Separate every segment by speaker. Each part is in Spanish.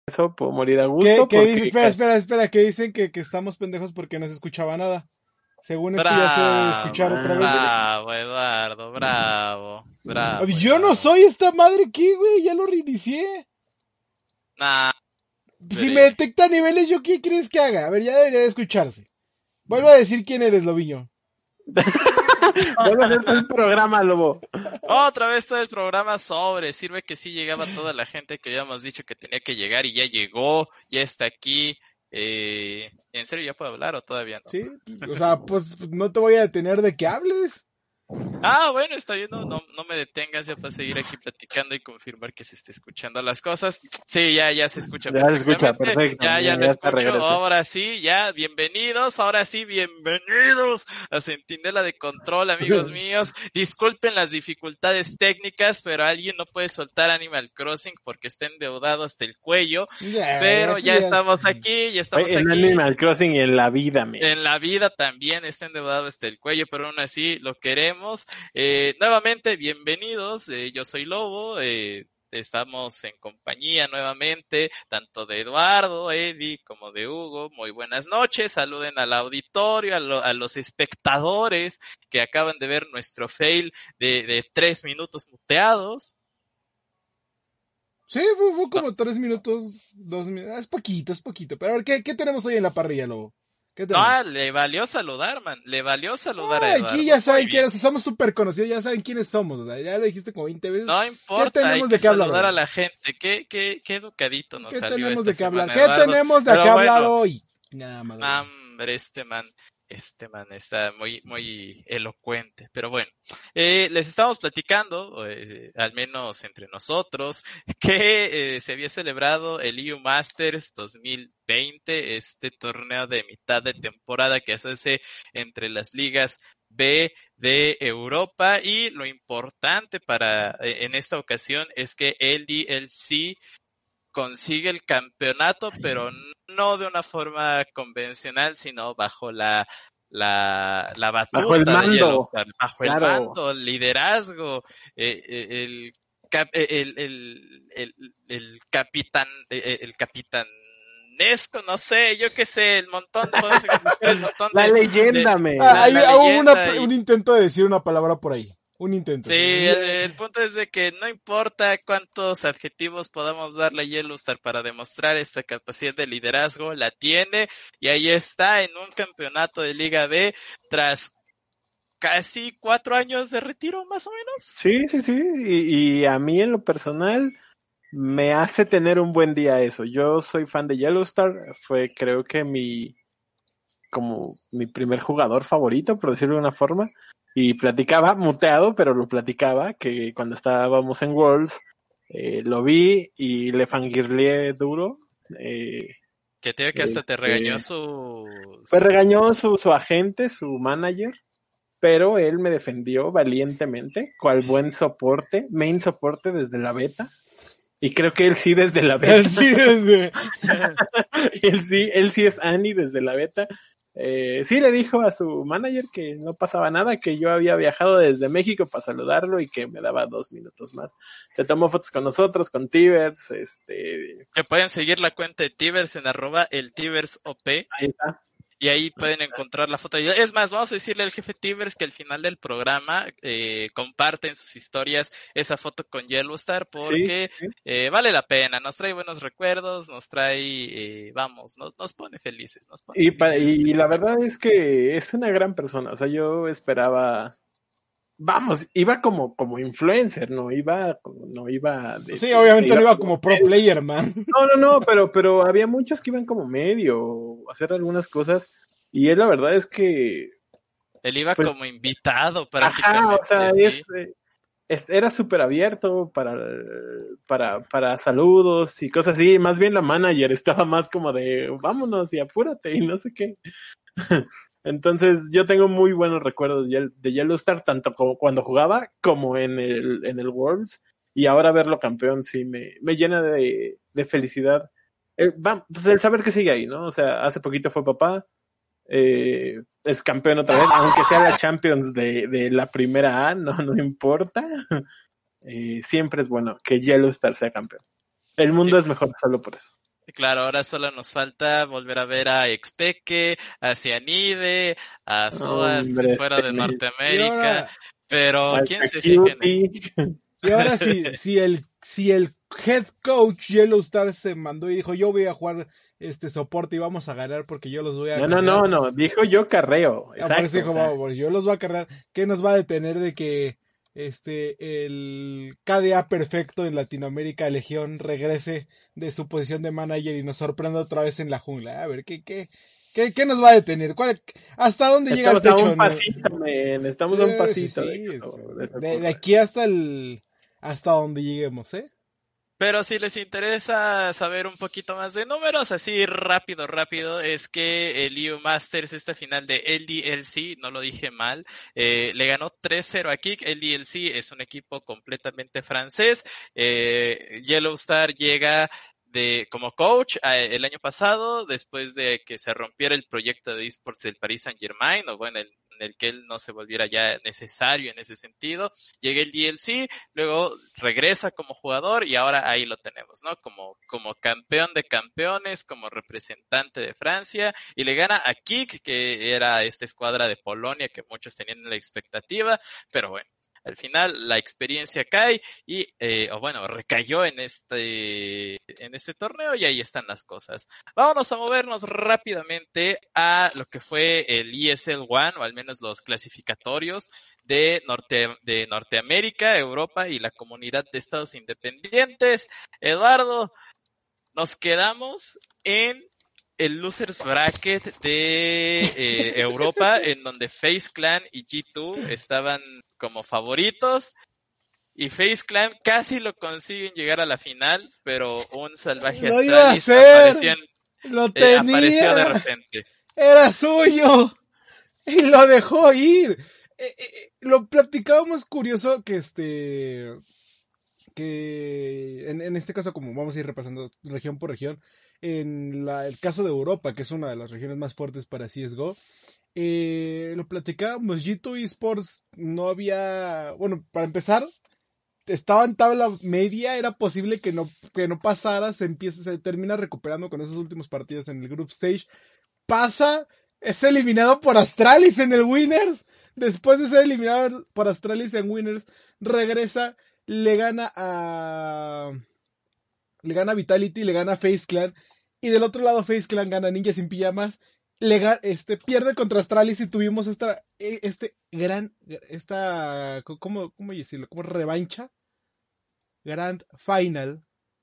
Speaker 1: eso, puedo morir a
Speaker 2: ¿Qué,
Speaker 1: gusto
Speaker 2: qué dice?
Speaker 1: porque...
Speaker 2: Espera, que dicen que estamos pendejos porque no se escuchaba nada. Según esto ya se debe de escuchar
Speaker 3: Bravo,
Speaker 2: otra vez.
Speaker 3: bravo, Eduardo, bravo, bravo,
Speaker 2: Yo no
Speaker 3: Eduardo.
Speaker 2: soy esta madre aquí, güey, ya lo reinicié.
Speaker 3: Nah,
Speaker 2: Si me
Speaker 3: hombre.
Speaker 2: detecta niveles, ¿yo qué crees que haga? A ver, ya debería de escucharse. Vuelvo a decir quién eres, Lobiño.
Speaker 1: Vuelve a hacer el programa, Lobo.
Speaker 3: Otra vez todo el programa sirve que sí llegaba toda la gente que habíamos dicho que tenía que llegar y ya llegó, ya está aquí. ¿En serio ya puedo hablar o todavía no?
Speaker 2: Sí, o sea, pues no te voy a detener de que hables.
Speaker 3: Ah, bueno, está bien, no me detengas ya para seguir aquí platicando y confirmar que se esté escuchando las cosas. Sí, ya se escucha
Speaker 1: Ya se escucha,
Speaker 3: perfectamente.
Speaker 1: perfecto.
Speaker 3: Ya me
Speaker 1: Ya está
Speaker 3: escucho.
Speaker 1: regreso.
Speaker 3: Ahora sí, ya, bienvenidos. Ahora sí, bienvenidos a Centinela de Control, amigos míos. Disculpen las dificultades técnicas, pero alguien no puede soltar Animal Crossing porque está endeudado hasta el cuello. Pero
Speaker 2: Eso
Speaker 3: ya
Speaker 2: ya es.
Speaker 3: estamos aquí, ya estamos
Speaker 1: En
Speaker 3: aquí.
Speaker 1: Animal Crossing y en la vida, men.
Speaker 3: En la vida también está endeudado hasta el cuello, pero aún así lo queremos. Nuevamente, bienvenidos. Yo soy Lobo. Estamos en compañía nuevamente, tanto de Eduardo, Eddie, como de Hugo. Muy buenas noches. Saluden al auditorio, a los espectadores que acaban de ver nuestro fail de 3 minutos muteados.
Speaker 2: Sí, fue como 3 minutos, 2 minutos. Es poquito. Pero a ver, ¿qué tenemos hoy en la parrilla, Lobo? ¿Qué
Speaker 3: No,
Speaker 2: tenemos?
Speaker 3: le valió saludar, man. Le valió saludar a
Speaker 2: Aquí
Speaker 3: Eduardo.
Speaker 2: ya
Speaker 3: Muy
Speaker 2: saben
Speaker 3: bien.
Speaker 2: quiénes, somos súper conocidos, ya saben quiénes somos. O sea, ya lo dijiste como 20 veces.
Speaker 3: No
Speaker 2: ¿Qué
Speaker 3: importa, hay
Speaker 2: tenemos de
Speaker 3: que
Speaker 2: qué hablar
Speaker 3: saludar a
Speaker 2: hoy?
Speaker 3: la gente. Qué educadito nos
Speaker 2: ¿Qué
Speaker 3: salió
Speaker 2: tenemos
Speaker 3: esta
Speaker 2: de qué hablar?
Speaker 3: semana,
Speaker 2: ¿Qué
Speaker 3: Eduardo.
Speaker 2: tenemos de qué
Speaker 3: Pero
Speaker 2: hablar
Speaker 3: bueno,
Speaker 2: hoy? Nada más.
Speaker 3: hombre, este man está muy elocuente. Pero bueno, les estábamos platicando, al menos entre nosotros, que se había celebrado el EU Masters 2020, este torneo de mitad de temporada que se hace entre las ligas B de Europa, y lo importante en esta ocasión es que el DLC consigue el campeonato, pero no de una forma convencional, sino bajo la
Speaker 1: Bajo el
Speaker 3: batuta de
Speaker 1: mando.
Speaker 3: Yellowstar, bajo el
Speaker 1: Claro.
Speaker 3: mando, el liderazgo, el, cap- el capitán, el capitanesco, no sé, yo qué sé, el montón, podemos buscar el montón
Speaker 1: La
Speaker 3: de
Speaker 1: leyenda, men.
Speaker 3: la
Speaker 2: Hubo
Speaker 3: leyenda.
Speaker 2: un intento de decir una palabra por ahí. Un intento.
Speaker 3: Sí,
Speaker 2: Sí,
Speaker 3: el punto es de que no importa cuántos adjetivos podamos darle a Yellowstar para demostrar esta capacidad de liderazgo, la tiene, y ahí está en un campeonato de Liga B tras casi 4 años de retiro, más o menos.
Speaker 1: Sí. Y a mí en lo personal me hace tener un buen día eso. Yo soy fan de Yellowstar. Fue creo que como mi primer jugador favorito, por decirlo de una forma. Y platicaba, muteado, pero lo platicaba, que cuando estábamos en Worlds, lo vi y le fangirleé duro.
Speaker 3: Que te digo que hasta te regañó
Speaker 1: Pues regañó su agente, su manager, pero él me defendió valientemente, cual buen soporte, main soporte desde la beta. Y creo que él sí desde la beta.
Speaker 2: Él sí, desde...
Speaker 1: él sí es Annie desde la beta. Sí le dijo a su manager que no pasaba nada, que yo había viajado desde México para saludarlo y que me daba 2 minutos más. Se tomó fotos con nosotros, con Tibers,
Speaker 3: Que pueden seguir la cuenta de Tibers en @elTibersOP.
Speaker 1: ahí está.
Speaker 3: Y ahí pueden encontrar la foto. Es más, vamos a decirle al jefe Tibers que al final del programa comparte en sus historias esa foto con Yellowstar, porque
Speaker 1: Sí.
Speaker 3: vale la pena, nos trae buenos recuerdos, nos trae, nos pone felices.
Speaker 1: Y la verdad es que es una gran persona, o sea, yo esperaba, vamos, iba como influencer, no iba
Speaker 2: Sí, obviamente
Speaker 1: iba
Speaker 2: no iba
Speaker 1: como
Speaker 2: como pro player, man.
Speaker 1: No, pero había muchos que iban como medio a hacer algunas cosas y él la verdad es que
Speaker 3: Él iba
Speaker 1: pues,
Speaker 3: como invitado
Speaker 1: ajá,
Speaker 3: prácticamente,
Speaker 1: o sea,
Speaker 3: sí.
Speaker 1: era súper abierto para saludos y cosas así, más bien la manager estaba más como de vámonos y apúrate y no sé qué. Entonces yo tengo muy buenos recuerdos de Yellowstar, tanto como cuando jugaba como en el Worlds, y ahora verlo campeón sí me llena de felicidad. Pues el saber que sigue ahí, ¿no? O sea, hace poquito fue papá, es campeón otra vez, aunque sea la Champions de la primera A, no importa. Siempre es bueno que Yellowstar sea campeón. El mundo es mejor solo por eso.
Speaker 3: Claro, ahora solo nos falta volver a ver a Expeke, a Cianide, a Soas
Speaker 1: Hombre,
Speaker 3: fuera de
Speaker 2: Y
Speaker 3: Norteamérica,
Speaker 2: ahora,
Speaker 3: pero ¿quién
Speaker 1: hasta
Speaker 3: se fija en él?
Speaker 1: Cutie.
Speaker 2: si el head coach Yellowstar se mandó y dijo, yo voy a jugar este soporte y vamos a ganar porque yo los voy a
Speaker 1: No, no,
Speaker 2: carrear.
Speaker 1: no, no, dijo yo carreo,
Speaker 2: Por eso
Speaker 1: exacto, o
Speaker 2: dijo,
Speaker 1: sea,
Speaker 2: vamos, pues yo los voy a cargar. ¿Qué nos va a detener de que el KDA perfecto en Latinoamérica, Legión, regrese de su posición de manager y nos sorprenda otra vez en la jungla? A ver, ¿qué nos va a detener? ¿Hasta dónde llega el
Speaker 1: estamos a
Speaker 2: techo?
Speaker 1: un pasito, men,
Speaker 2: Sí,
Speaker 1: estamos a un
Speaker 2: sí,
Speaker 1: pasito de
Speaker 2: sí.
Speaker 1: que de eso
Speaker 2: De
Speaker 1: ocurra.
Speaker 2: aquí hasta donde lleguemos, ¿eh?
Speaker 3: Pero si les interesa saber un poquito más de números, así rápido, es que el EU Masters, esta final de LDLC, no lo dije mal, le ganó 3-0 a Kick. LDLC es un equipo completamente francés. Yellow Star llega como coach el año pasado, después de que se rompiera el proyecto de esports del Paris Saint-Germain, o bueno, en el que él no se volviera ya necesario en ese sentido. Llega el DLC, luego regresa como jugador y ahora ahí lo tenemos, ¿no? Como campeón de campeones, como representante de Francia, y le gana a Kik, que era esta escuadra de Polonia que muchos tenían la expectativa, pero bueno. Al final la experiencia cae y, o bueno, recayó en este torneo y ahí están las cosas. Vámonos a movernos rápidamente a lo que fue el ESL One, o al menos los clasificatorios de Norteamérica, Europa y la comunidad de estados independientes. Eduardo, nos quedamos en el Losers Bracket de Europa, en donde FaZe Clan y G2 estaban como favoritos. Y FaZe Clan casi lo consiguen llegar a la final, pero un salvaje
Speaker 2: Lo iba a
Speaker 3: Astralis
Speaker 2: hacer, lo
Speaker 3: apareció de
Speaker 2: tenía,
Speaker 3: repente.
Speaker 2: era suyo y lo dejó ir. Lo platicábamos curioso que en este caso, como vamos a ir repasando región por región, el caso de Europa, que es una de las regiones más fuertes para CSGO, lo platicábamos, G2 Esports no había, bueno, para empezar, estaba en tabla media, era posible que no pasara, se termina recuperando con esos últimos partidos en el group stage, pasa, es eliminado por Astralis en el Winners, después de ser eliminado por Astralis en Winners, regresa, le gana a Vitality, le gana a FaZe Clan, y del otro lado FaZe Clan gana a Ninja sin pijamas, pierde contra Astralis y tuvimos ¿cómo decirlo? Como revancha, Grand Final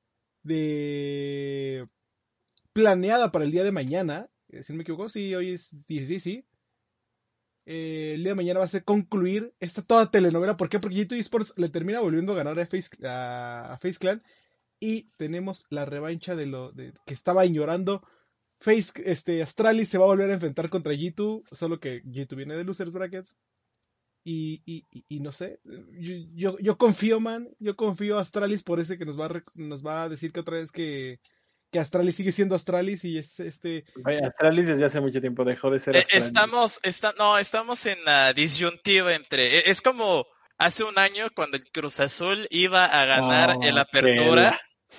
Speaker 2: de planeada para el día de mañana, si no me equivoco, sí, hoy es 16, sí. El día de mañana va a ser concluir esta toda telenovela. ¿Por qué? Porque G2 Esports le termina volviendo a ganar a FaZe Clan. Y tenemos la revancha de que estaba ignorando. Astralis se va a volver a enfrentar contra G2. Solo que G2 viene de Losers Brackets. Y no sé. Yo confío, man. Yo confío a Astralis por ese que nos va a decir que otra vez que Astralis sigue siendo Astralis y es
Speaker 1: Vaya, Astralis desde hace mucho tiempo dejó de ser Astralis.
Speaker 3: Estamos en la disyuntiva es como hace un año cuando el Cruz Azul iba a ganar el
Speaker 1: Oh,
Speaker 3: Apertura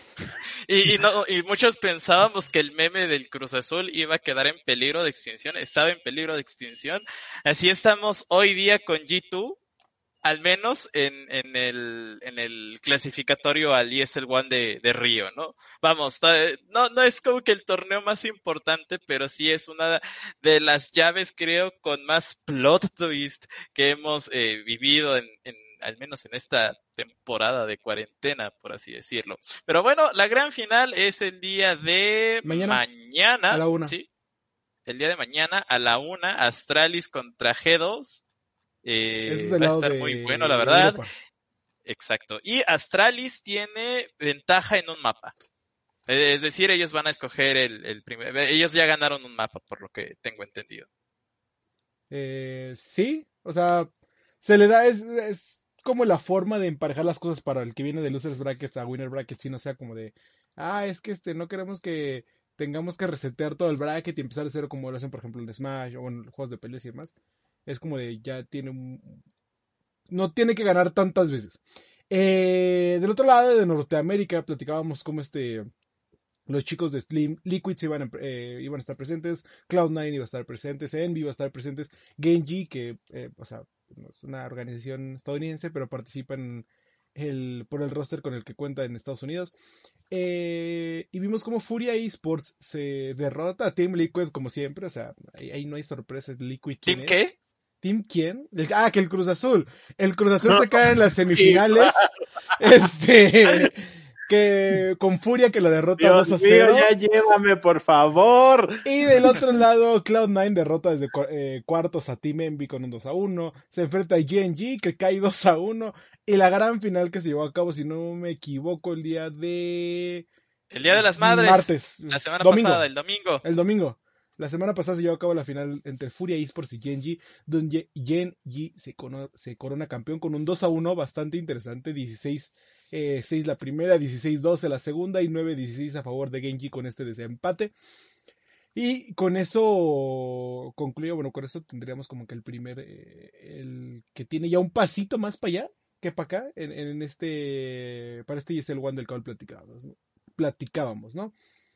Speaker 3: y muchos pensábamos que el meme del Cruz Azul iba a quedar en peligro de extinción, estaba en peligro de extinción. Así estamos hoy día con G2, al menos en el clasificatorio al ESL One de Río, ¿no? Vamos, no es como que el torneo más importante, pero sí es una de las llaves, creo, con más plot twist que hemos vivido al menos en esta temporada de cuarentena, por así decirlo. Pero bueno, la gran final es el día de
Speaker 2: mañana a
Speaker 3: mañana,
Speaker 2: la 1.
Speaker 3: ¿sí? El día de mañana a la 1, Astralis contra G2.
Speaker 2: Eso es del
Speaker 3: Va a
Speaker 2: lado
Speaker 3: estar muy bueno, la
Speaker 2: de
Speaker 3: verdad.
Speaker 2: Europa.
Speaker 3: Exacto. Y Astralis tiene ventaja en un mapa. Es decir, ellos van a escoger el primer. Ellos ya ganaron un mapa, por lo que tengo entendido.
Speaker 2: Sí, o sea, se le da, es como la forma de emparejar las cosas para el que viene de Losers Brackets a Winner Brackets, y no sea como de, es que no queremos que tengamos que resetear todo el bracket y empezar de cero como lo hacen, por ejemplo, en Smash o en juegos de peleas y demás. Es como de, ya no tiene que ganar tantas veces. Del otro lado de Norteamérica platicábamos como Los chicos de Slim Liquids iban a estar presentes, Cloud9 iba a estar presentes, Envy iba a estar presentes, Genji, que o sea, no es una organización estadounidense, pero participa por el roster con el que cuenta en Estados Unidos. Y vimos cómo Furia Esports se derrota a Team Liquid como siempre, o sea, ahí no hay sorpresas. Liquid, ¿quién
Speaker 3: ¿Team
Speaker 2: es?
Speaker 3: qué?
Speaker 2: ¿Team quién? Que el Cruz Azul. El Cruz Azul se cae en las semifinales. Que con Furia que lo derrota
Speaker 1: Dios
Speaker 2: 2-0.
Speaker 1: mío, ya llévame, por favor.
Speaker 2: Y del otro lado, Cloud9 derrota desde cuartos a Team Envy con un 2-1. Se enfrenta a GNG que cae 2-1. Y la gran final que se llevó a cabo, si no me equivoco, el día de...
Speaker 3: El Día de las Madres.
Speaker 2: Martes.
Speaker 3: La semana
Speaker 2: Domingo.
Speaker 3: pasada, el domingo.
Speaker 2: El domingo. La semana pasada se llevó a cabo la final entre Furia Esports y GNG, donde GNG se corona campeón con un 2-1 bastante interesante. 16-6 la primera, 16-12 la segunda y 9-16 a favor de GNG con este desempate. Y con eso concluyo, bueno, con eso tendríamos como que el que tiene ya un pasito más para allá que para acá, para este ESL One del cual platicábamos, ¿no?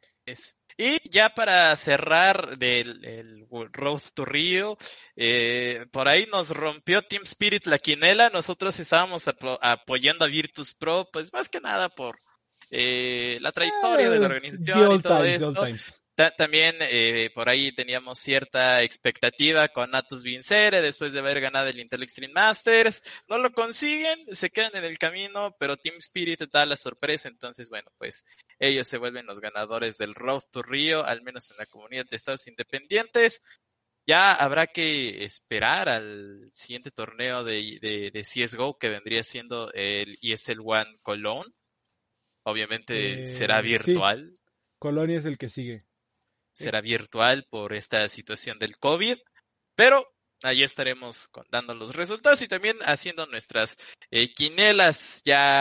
Speaker 3: Y ya para cerrar el Road to Rio, por ahí nos rompió Team Spirit la quinela. Nosotros estábamos apoyando a Virtus Pro, pues más que nada por la trayectoria de la organización y todo esto. También por ahí teníamos cierta expectativa con Atos Vincere después de haber ganado el Intel Extreme Masters. No lo consiguen, se quedan en el camino, pero Team Spirit da la sorpresa. Entonces, bueno, pues ellos se vuelven los ganadores del Road to Rio, al menos en la comunidad de estados independientes. Ya habrá que esperar al siguiente torneo de CSGO, que vendría siendo el ESL One Cologne. Obviamente será virtual.
Speaker 2: Sí. Colonia es el que sigue.
Speaker 3: Será virtual por esta situación del COVID, pero ahí estaremos dando los resultados y también haciendo nuestras quinielas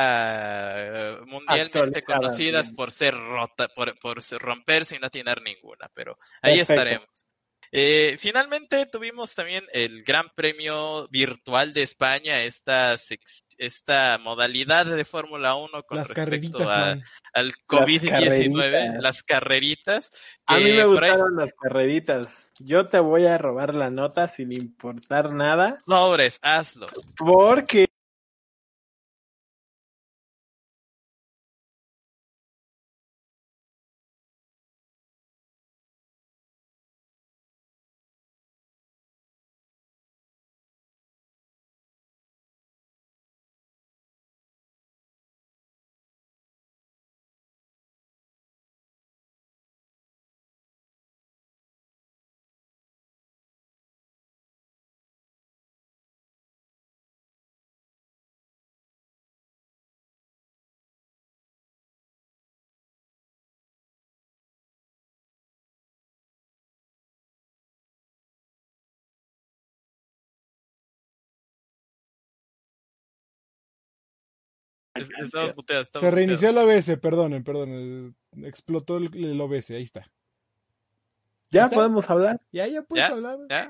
Speaker 3: ya mundialmente conocidas por ser por romperse y no tener ninguna, pero ahí estaremos. Finalmente tuvimos también el Gran Premio Virtual de España, esta modalidad de Fórmula 1 con respecto al COVID-19, las carreritas.
Speaker 1: A mí me gustaron las carreritas. Yo te voy a robar la nota sin importar nada.
Speaker 3: Sobres, hazlo.
Speaker 1: Porque
Speaker 3: Estamos muteados.
Speaker 2: Se reinició el OBS, perdonen. Explotó el OBS, ahí está.
Speaker 1: ¿Ya podemos hablar?
Speaker 2: Ya puedes hablar.
Speaker 3: ¿Ya?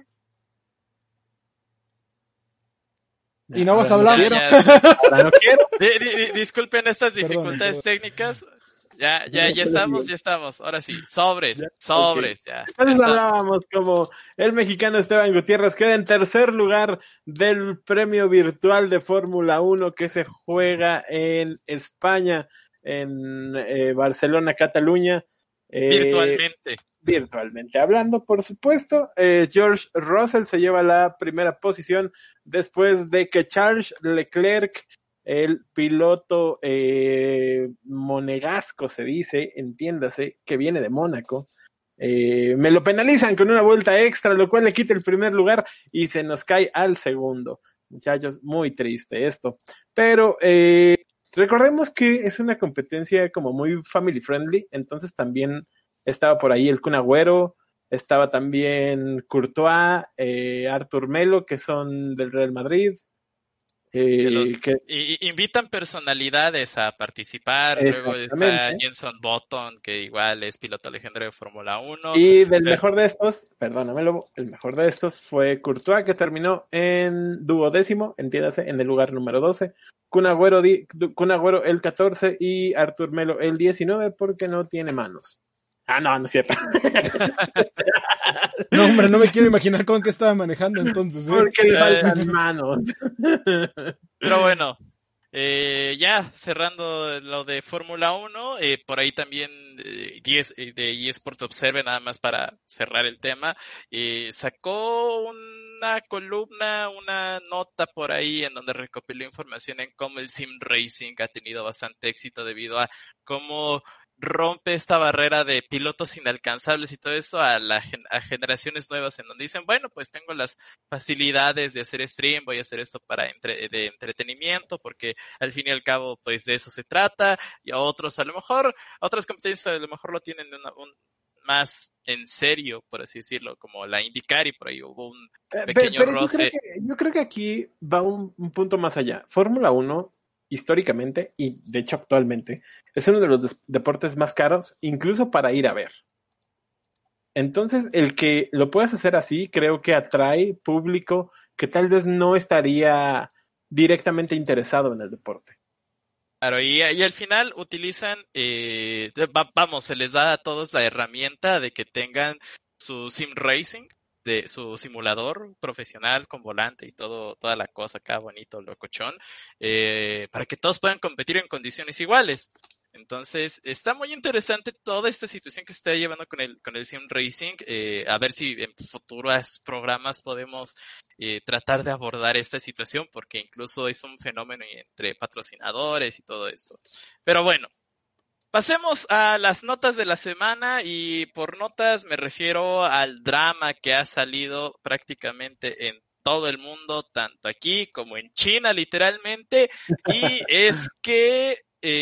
Speaker 2: Y no vas a hablar.
Speaker 1: Ahora no quiero.
Speaker 3: Disculpen estas dificultades técnicas. Ya estamos. Ahora sí, sobres. Ya.
Speaker 1: Entonces hablábamos como el mexicano Esteban Gutiérrez queda en tercer lugar del premio virtual de Fórmula 1 que se juega en España, en Barcelona, Cataluña. Virtualmente hablando, por supuesto. George Russell se lleva la primera posición después de que Charles Leclerc, el piloto monegasco se dice, entiéndase, que viene de Mónaco, me lo penalizan con una vuelta extra, lo cual le quita el primer lugar y se nos cae al segundo. Muchachos, muy triste esto. Pero recordemos que es una competencia como muy family friendly, entonces también estaba por ahí el Kun Agüero, estaba también Courtois, Artur Melo, que son del Real Madrid.
Speaker 3: Y invitan personalidades a participar. Luego está Jenson Button, que igual es piloto legendario de Fórmula 1.
Speaker 1: Y del mejor de estos, perdóname, Lobo, el mejor de estos fue Courtois, que terminó en 12º, entiéndase, en el lugar número 12. Kun Agüero el 14 y Artur Melo el 19 porque no tiene manos. No es cierto.
Speaker 2: No, hombre, no me quiero imaginar con qué estaba manejando entonces.
Speaker 1: Porque le faltan manos.
Speaker 3: Pero bueno, ya cerrando lo de Fórmula 1, por ahí también de eSports Observer, nada más para cerrar el tema, sacó una columna, una nota por ahí en donde recopiló información en cómo el Sim Racing ha tenido bastante éxito debido a cómo rompe esta barrera de pilotos inalcanzables y todo eso a generaciones nuevas en donde dicen, bueno, pues tengo las facilidades de hacer stream, voy a hacer esto para de entretenimiento, porque al fin y al cabo, pues de eso se trata, y a otros, a lo mejor, a otras competencias a lo mejor lo tienen más en serio, por así decirlo, como la IndyCar, y por ahí hubo un pequeño roce.
Speaker 1: Yo creo que aquí va un punto más allá. Fórmula 1 históricamente, y de hecho actualmente, es uno de los deportes más caros, incluso para ir a ver. Entonces, el que lo puedas hacer así, creo que atrae público que tal vez no estaría directamente interesado en el deporte.
Speaker 3: Claro, y al final utilizan, se les da a todos la herramienta de que tengan su sim racing, de su simulador profesional con volante y toda la cosa acá bonito, locochón, para que todos puedan competir en condiciones iguales. Entonces, está muy interesante toda esta situación que se está llevando con el Sim Racing. A ver si en futuros programas podemos tratar de abordar esta situación, porque incluso es un fenómeno entre patrocinadores y todo esto. Pero bueno, pasemos a las notas de la semana, y por notas me refiero al drama que ha salido prácticamente en todo el mundo, tanto aquí como en China, literalmente, y es que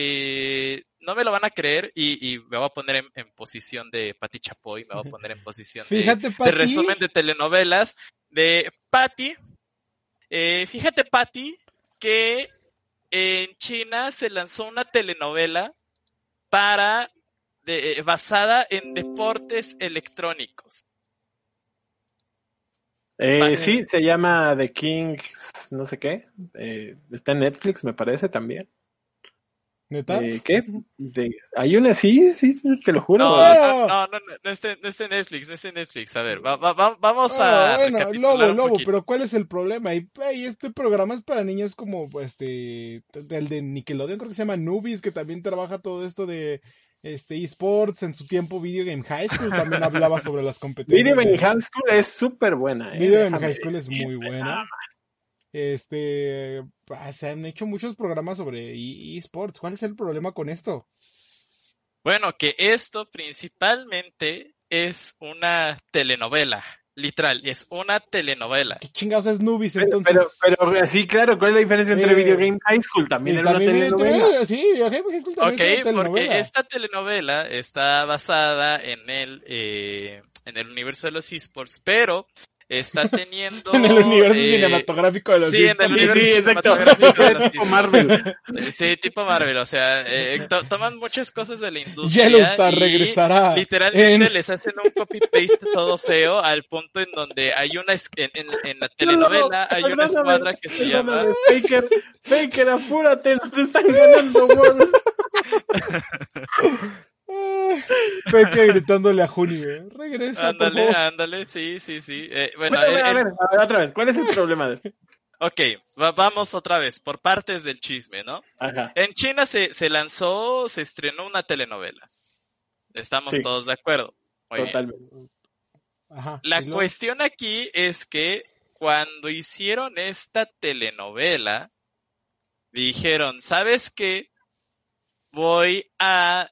Speaker 3: no me lo van a creer, y me voy a poner en posición de Pati Chapoy, me voy a poner en posición de resumen de telenovelas de Pati. Fíjate, Pati, que en China se lanzó una telenovela basada en deportes electrónicos.
Speaker 1: Sí, se llama The King, no sé qué. Está en Netflix, me parece también.
Speaker 2: ¿Neta?
Speaker 1: ¿Qué? ¿Hay una? Sí, te lo juro.
Speaker 3: No está en Netflix. A ver, vamos a recapitular un
Speaker 2: Lobo,
Speaker 3: poquito.
Speaker 2: pero ¿cuál es el problema? Y este programa es para niños como el de Nickelodeon, creo que se llama Nubis, que también trabaja todo esto de eSports. En su tiempo Video Game High School también hablaba sobre las competencias.
Speaker 1: Video Game High School es súper buena.
Speaker 2: Video Game High School es muy buena. Se han hecho muchos programas sobre eSports. ¿Cuál es el problema con esto?
Speaker 3: Bueno, que esto principalmente es una telenovela, literal, es una telenovela.
Speaker 2: ¿Qué chingados es Nubis entonces?
Speaker 1: Pero sí, claro, ¿cuál es la diferencia entre Video Game High School? También era una telenovela.
Speaker 2: Sí, Video Game High School también es una telenovela.
Speaker 3: Porque esta telenovela está basada en el universo de los eSports, pero está teniendo...
Speaker 2: en el universo cinematográfico de los
Speaker 3: eSports. Sí, en el universo cinematográfico de los tipo Marvel. Sí, tipo Marvel, o sea, toman muchas cosas de la industria
Speaker 2: Yellowstar
Speaker 3: y
Speaker 2: regresará
Speaker 3: literalmente les hacen un copy-paste todo feo, al punto en donde hay en la telenovela hay una escuadra que se llama...
Speaker 1: Faker, apúrate, nos están ganando bolas.
Speaker 2: Faker gritándole a Juni, regresa.
Speaker 3: Ándale, sí. Bueno,
Speaker 1: a ver, otra vez, ¿cuál es el problema de esto?
Speaker 3: Ok, vamos otra vez, por partes del chisme, ¿no?
Speaker 1: Ajá.
Speaker 3: En China se estrenó una telenovela. Estamos todos de acuerdo. Muy
Speaker 1: totalmente.
Speaker 3: Bien. Ajá, la cuestión aquí es que cuando hicieron esta telenovela, dijeron, ¿sabes qué? Voy a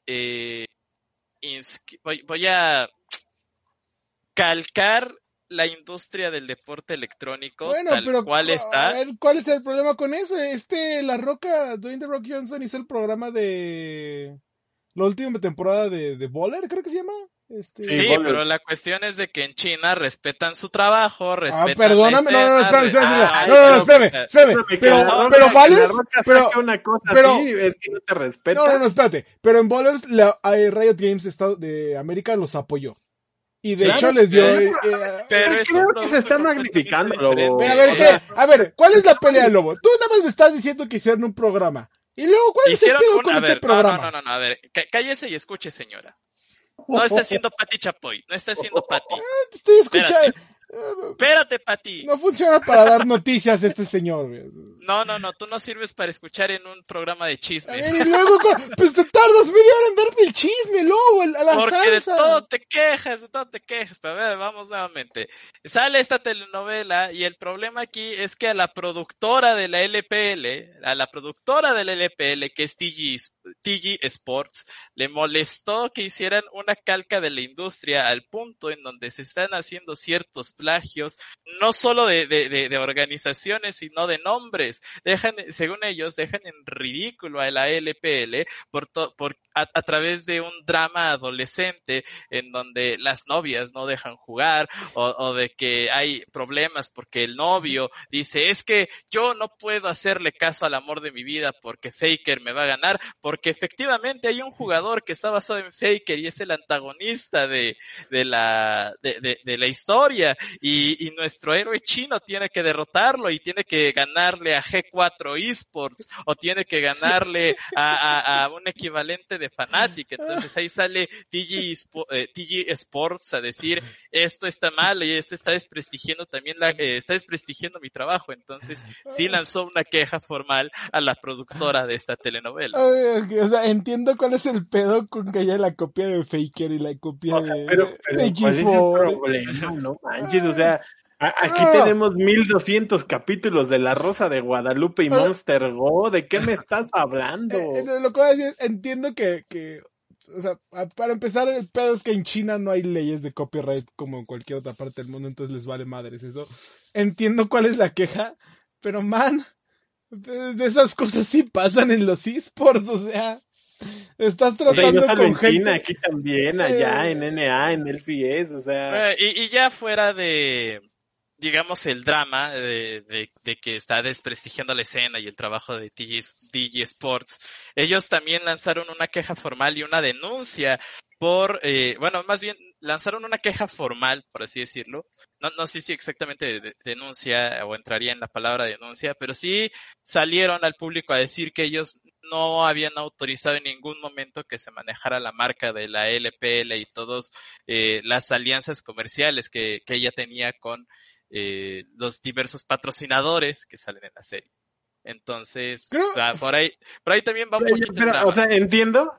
Speaker 3: calcar la industria del deporte electrónico cual está.
Speaker 2: ¿Cuál es el problema con eso? La Roca, Dwayne The Rock Johnson hizo el programa de la última temporada de Baller, creo que se llama.
Speaker 3: Sí,
Speaker 1: Bowlers.
Speaker 3: pero la cuestión es de que en China respetan su trabajo, respetan
Speaker 2: perdóname,
Speaker 3: la
Speaker 2: espérame,
Speaker 3: escena,
Speaker 2: espérame, pero
Speaker 1: Que
Speaker 2: Ballers,
Speaker 1: La Roca
Speaker 2: pero,
Speaker 1: saque una cosa
Speaker 2: pero,
Speaker 1: así, es que no te respeta.
Speaker 2: no, espérate, pero en Ballers, Riot Games de América los apoyó. Y de
Speaker 3: Sí,
Speaker 2: hecho les dio...
Speaker 3: pero es un
Speaker 1: Creo que se está
Speaker 3: producto
Speaker 1: magnificando,
Speaker 3: completamente
Speaker 1: Lobo.
Speaker 2: Pero a
Speaker 3: diferente.
Speaker 2: ver,
Speaker 1: O
Speaker 2: ¿qué?
Speaker 1: sea,
Speaker 2: A ver, ¿cuál es la pelea, Lobo? Tú nada más me estás diciendo que hicieron un programa. Y luego, ¿cuál es el
Speaker 3: Hicieron
Speaker 2: pedo con
Speaker 3: a
Speaker 2: este
Speaker 3: ver,
Speaker 2: programa?
Speaker 3: no, a ver, cállese y escuche, señora. No está haciendo Pati Chapoy, no está haciendo Pati.
Speaker 2: Te estoy escuchando.
Speaker 3: Espérate, Pati.
Speaker 2: No funciona para dar noticias este señor. Güey.
Speaker 3: No, tú no sirves para escuchar en un programa de
Speaker 2: A
Speaker 3: chismes.
Speaker 2: ver, y luego, pues te tardas media hora en darme el chisme, Lobo, a la
Speaker 3: Porque
Speaker 2: salsa.
Speaker 3: de todo te quejas. Pero a ver, vamos nuevamente. Sale esta telenovela y el problema aquí es que a la productora de la LPL, que es TG Sports, le molestó que hicieran una calca de la industria al punto en donde se están haciendo ciertos plagios, no solo de organizaciones, sino de nombres. Según ellos, dejan en ridículo a la LPL a través de un drama adolescente en donde las novias no dejan jugar o de que hay problemas porque el novio dice, es que yo no puedo hacerle caso al amor de mi vida porque Faker me va a ganar, porque efectivamente hay un jugador que está basado en Faker y es el antagonista de la historia y nuestro héroe chino tiene que derrotarlo y tiene que ganarle a G4 Esports o tiene que ganarle a un equivalente de Fnatic. Entonces ahí sale TG Sports a decir esto está mal y esto está desprestigiando también está desprestigiando mi trabajo. Entonces sí lanzó una queja formal a la productora de esta telenovela.
Speaker 2: O sea, entiendo cuál es el pedo con que haya la copia de Faker y la copia
Speaker 1: pero
Speaker 2: de
Speaker 1: ¿cuál es el
Speaker 2: G4.
Speaker 1: problema? No manches, o sea, aquí
Speaker 2: No.
Speaker 1: tenemos 1200 capítulos de La Rosa de Guadalupe y
Speaker 2: O sea,
Speaker 1: Monster Go. ¿De qué me estás hablando?
Speaker 2: lo que voy a decir, entiendo que, o sea, para empezar, el pedo es que en China no hay leyes de copyright como en cualquier otra parte del mundo, entonces les vale madres eso. Entiendo cuál es la queja, pero man, de esas cosas sí pasan en los esports, o sea, estás
Speaker 1: O sea, y no
Speaker 2: tratando
Speaker 1: solo
Speaker 2: con
Speaker 1: en China,
Speaker 2: gente.
Speaker 1: aquí también, allá, en NA, en LCS, o sea.
Speaker 3: Y ya fuera de, digamos, el drama de que está desprestigiando la escena y el trabajo de DG Sports, ellos también lanzaron una queja formal y una denuncia bueno, más bien lanzaron una queja formal, por así decirlo. No sé si exactamente denuncia o entraría en la palabra denuncia, pero sí salieron al público a decir que ellos no habían autorizado en ningún momento que se manejara la marca de la LPL y todas las alianzas comerciales que ella tenía con los diversos patrocinadores que salen en la serie. Entonces, por ahí también va un poquito el drama.
Speaker 1: O sea, entiendo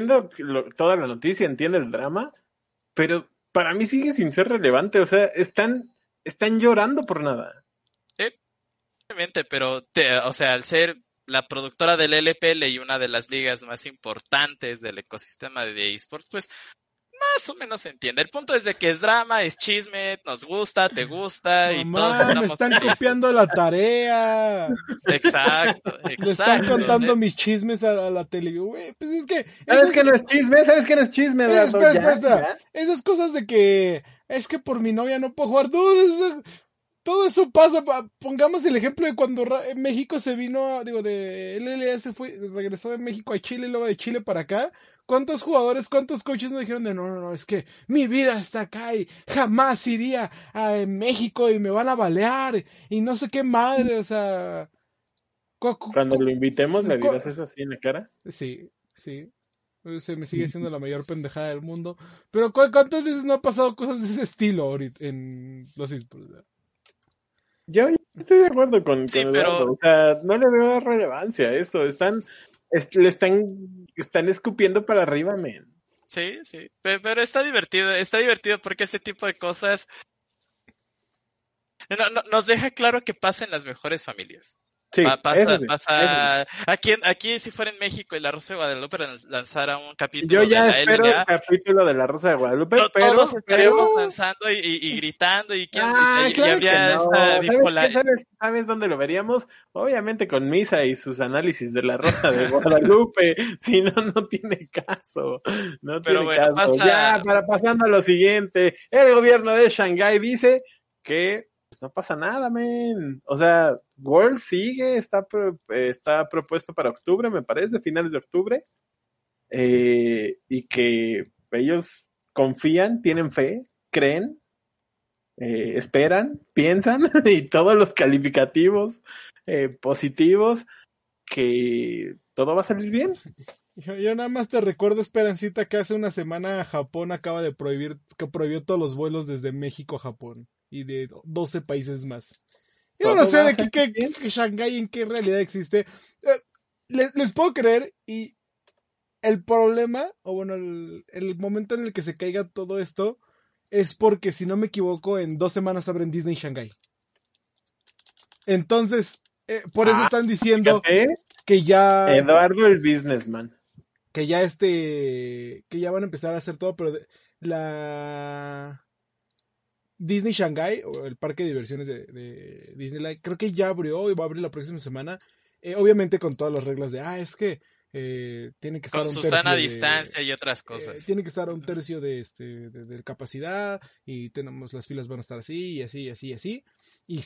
Speaker 1: toda la noticia, entiendo el drama, pero para mí sigue sin ser relevante, o sea, están llorando por nada.
Speaker 3: Obviamente, pero, o sea, al ser la productora del LPL y una de las ligas más importantes del ecosistema de esports, pues más o menos se entiende. El punto es de que es drama, es chisme, nos gusta, te gusta y todos
Speaker 2: Mamá, me
Speaker 3: estamos
Speaker 2: están
Speaker 3: felices.
Speaker 2: copiando la tarea.
Speaker 3: Exacto.
Speaker 2: Le están contando mis chismes a la tele. Güey, pues es que...
Speaker 1: ¿Sabes qué no es chisme? ¿Sabes qué no es chisme, Eduardo?
Speaker 2: Espera. Esas cosas de que es que por mi novia no puedo jugar. Todo eso pasa. Pongamos el ejemplo de cuando México se vino, de LLA regresó de México a Chile y luego de Chile para acá. ¿Cuántos jugadores, cuántos coaches nos dijeron de no, es que mi vida está acá y jamás iría a México y me van a balear y no sé qué madre, o sea...
Speaker 1: Cuando lo invitemos, ¿le dirás eso así en la cara?
Speaker 2: Sí. Se me sigue siendo la mayor pendejada del mundo. Pero ¿cuántas veces no ha pasado cosas de ese estilo ahorita en los esports?
Speaker 1: Yo estoy de acuerdo con
Speaker 3: Sí,
Speaker 1: Eduardo, o sea, no le veo relevancia a esto, le están escupiendo para arriba, men.
Speaker 3: Sí, pero está divertido porque este tipo de cosas nos deja claro que pasa en las mejores familias.
Speaker 1: Sí, eso sí.
Speaker 3: Aquí si fuera en México y la Rosa de Guadalupe lanzara un
Speaker 1: Yo
Speaker 3: capítulo de
Speaker 1: ya
Speaker 3: la
Speaker 1: espero el
Speaker 3: LMA,
Speaker 1: capítulo de La Rosa de Guadalupe,
Speaker 3: todos
Speaker 1: pero...
Speaker 3: estaríamos lanzando y gritando
Speaker 1: Ah,
Speaker 3: y
Speaker 1: claro que
Speaker 3: habría
Speaker 1: no.
Speaker 3: esta
Speaker 1: ¿Sabes qué?
Speaker 3: bipolar.
Speaker 1: ¿Sabes dónde lo veríamos? Obviamente con Misa y sus análisis de La Rosa de Guadalupe. Si no, no tiene caso. No
Speaker 3: Pero
Speaker 1: tiene
Speaker 3: bueno,
Speaker 1: caso. Ya, pasando a lo siguiente. El gobierno de Shanghái dice que pues, no pasa nada, men. O sea, World sigue, está propuesto para octubre, me parece, finales de octubre. Y que ellos confían, tienen fe, creen, esperan, piensan y todos los calificativos positivos que todo va a salir bien.
Speaker 2: Yo nada más te recuerdo, Esperancita, que hace una semana Japón acaba de prohibió todos los vuelos desde México a Japón y de 12 países más. Yo no
Speaker 1: Todo
Speaker 2: sé
Speaker 1: va a
Speaker 2: de qué,
Speaker 1: salir
Speaker 2: qué,
Speaker 1: bien.
Speaker 2: qué Shanghái en qué realidad existe. Les puedo creer y el problema, o bueno, el momento en el que se caiga todo esto es porque, si no me equivoco, en 2 semanas abren Disney Shanghái. Entonces, por eso están diciendo
Speaker 1: Fíjate,
Speaker 2: que ya
Speaker 1: Eduardo el businessman.
Speaker 2: que ya van a empezar a hacer todo, pero la Disney Shanghai, o el parque de diversiones de Disneyland, creo que ya abrió y va a abrir la próxima semana. Obviamente con todas las reglas de, es que tiene que estar
Speaker 3: Con
Speaker 2: a un
Speaker 3: Susana a
Speaker 2: tercio
Speaker 3: distancia y otras cosas.
Speaker 2: tiene que estar a un tercio de capacidad y tenemos las filas van a estar así y así y así y así. Y,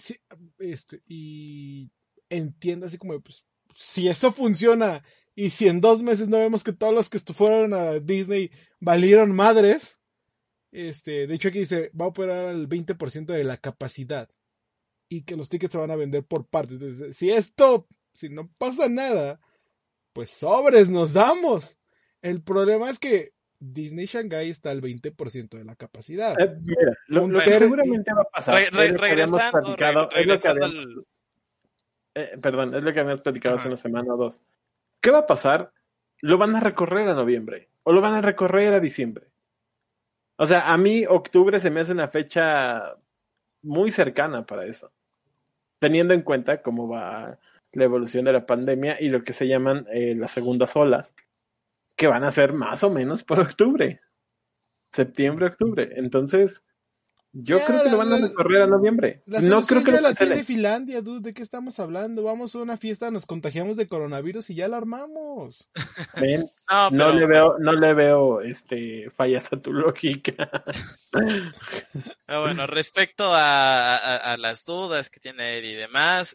Speaker 2: y entiendo así como, pues, si eso funciona y si en 2 meses no vemos que todos los que fueron a Disney valieron madres, de hecho aquí dice, va a operar al 20% de la capacidad y que los tickets se van a vender por partes. Entonces, si no pasa nada, pues sobres nos damos. El problema es que Disney Shanghai está al 20% de la capacidad.
Speaker 1: Mira,
Speaker 2: Un
Speaker 1: lo que
Speaker 3: Bueno,
Speaker 1: seguramente va a pasar es lo que habíamos platicado,
Speaker 3: regresando al...
Speaker 1: perdón, es lo que habíamos platicado hace
Speaker 3: Ajá.
Speaker 1: una semana o dos. ¿Qué va a pasar? Lo van a recorrer a noviembre o lo van a recorrer a diciembre. O sea, a mí octubre se me hace una fecha muy cercana para eso, teniendo en cuenta cómo va la evolución de la pandemia y lo que se llaman las segundas olas, que van a ser más o menos por octubre, septiembre, octubre. Entonces, yo creo
Speaker 2: Ya,
Speaker 1: que lo van a recorrer a noviembre.
Speaker 2: la
Speaker 1: No creo
Speaker 2: solución
Speaker 1: que
Speaker 2: ya
Speaker 1: lo
Speaker 2: la tiene
Speaker 1: cancelen.
Speaker 2: Finlandia, dude. ¿De qué estamos hablando? Vamos a una fiesta, nos contagiamos de coronavirus y ya la armamos.
Speaker 1: Ven,
Speaker 3: No,
Speaker 1: no
Speaker 3: pero
Speaker 1: le
Speaker 3: bueno.
Speaker 1: veo, no le veo fallas a tu lógica.
Speaker 3: Bueno, respecto a las dudas que tiene él y demás,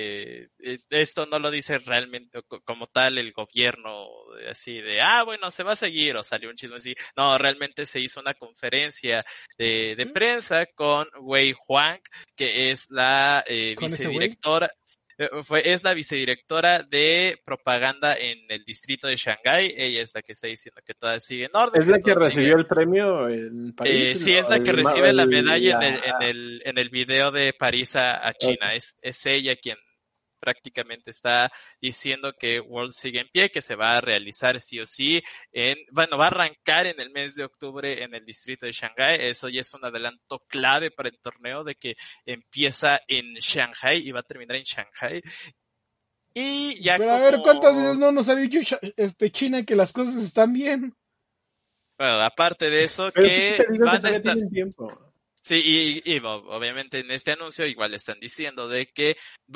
Speaker 3: esto no lo dice realmente como tal el gobierno, así de, bueno, se va a seguir, o salió un chisme así. No, realmente se hizo una conferencia de prensa con Wei Huang, que es la
Speaker 2: Con ese güey.
Speaker 3: vicedirectora. Es la vicedirectora de propaganda en el distrito de Shanghái. Ella es la que está diciendo que todo sigue en orden,
Speaker 1: ¿Es
Speaker 3: que
Speaker 1: la que
Speaker 3: todo sigue.
Speaker 1: recibió el premio en París?
Speaker 3: Sí, es la que recibe la medalla en el video de París a China. Es ella quien prácticamente está diciendo que World sigue en pie, que se va a realizar sí o sí, va a arrancar en el mes de octubre en el distrito de Shanghái. Eso ya es un adelanto clave para el torneo de que empieza en Shanghái y va a terminar en Shanghái. Y ya
Speaker 2: Pero a ver, ¿cuántas veces no nos ha dicho China que las cosas están bien?
Speaker 3: bueno, aparte de eso,
Speaker 1: Pero sí
Speaker 3: que
Speaker 1: te digo que
Speaker 3: van a
Speaker 1: todavía
Speaker 3: estar...
Speaker 1: tienen tiempo.
Speaker 3: Sí, y obviamente en este anuncio igual están diciendo de que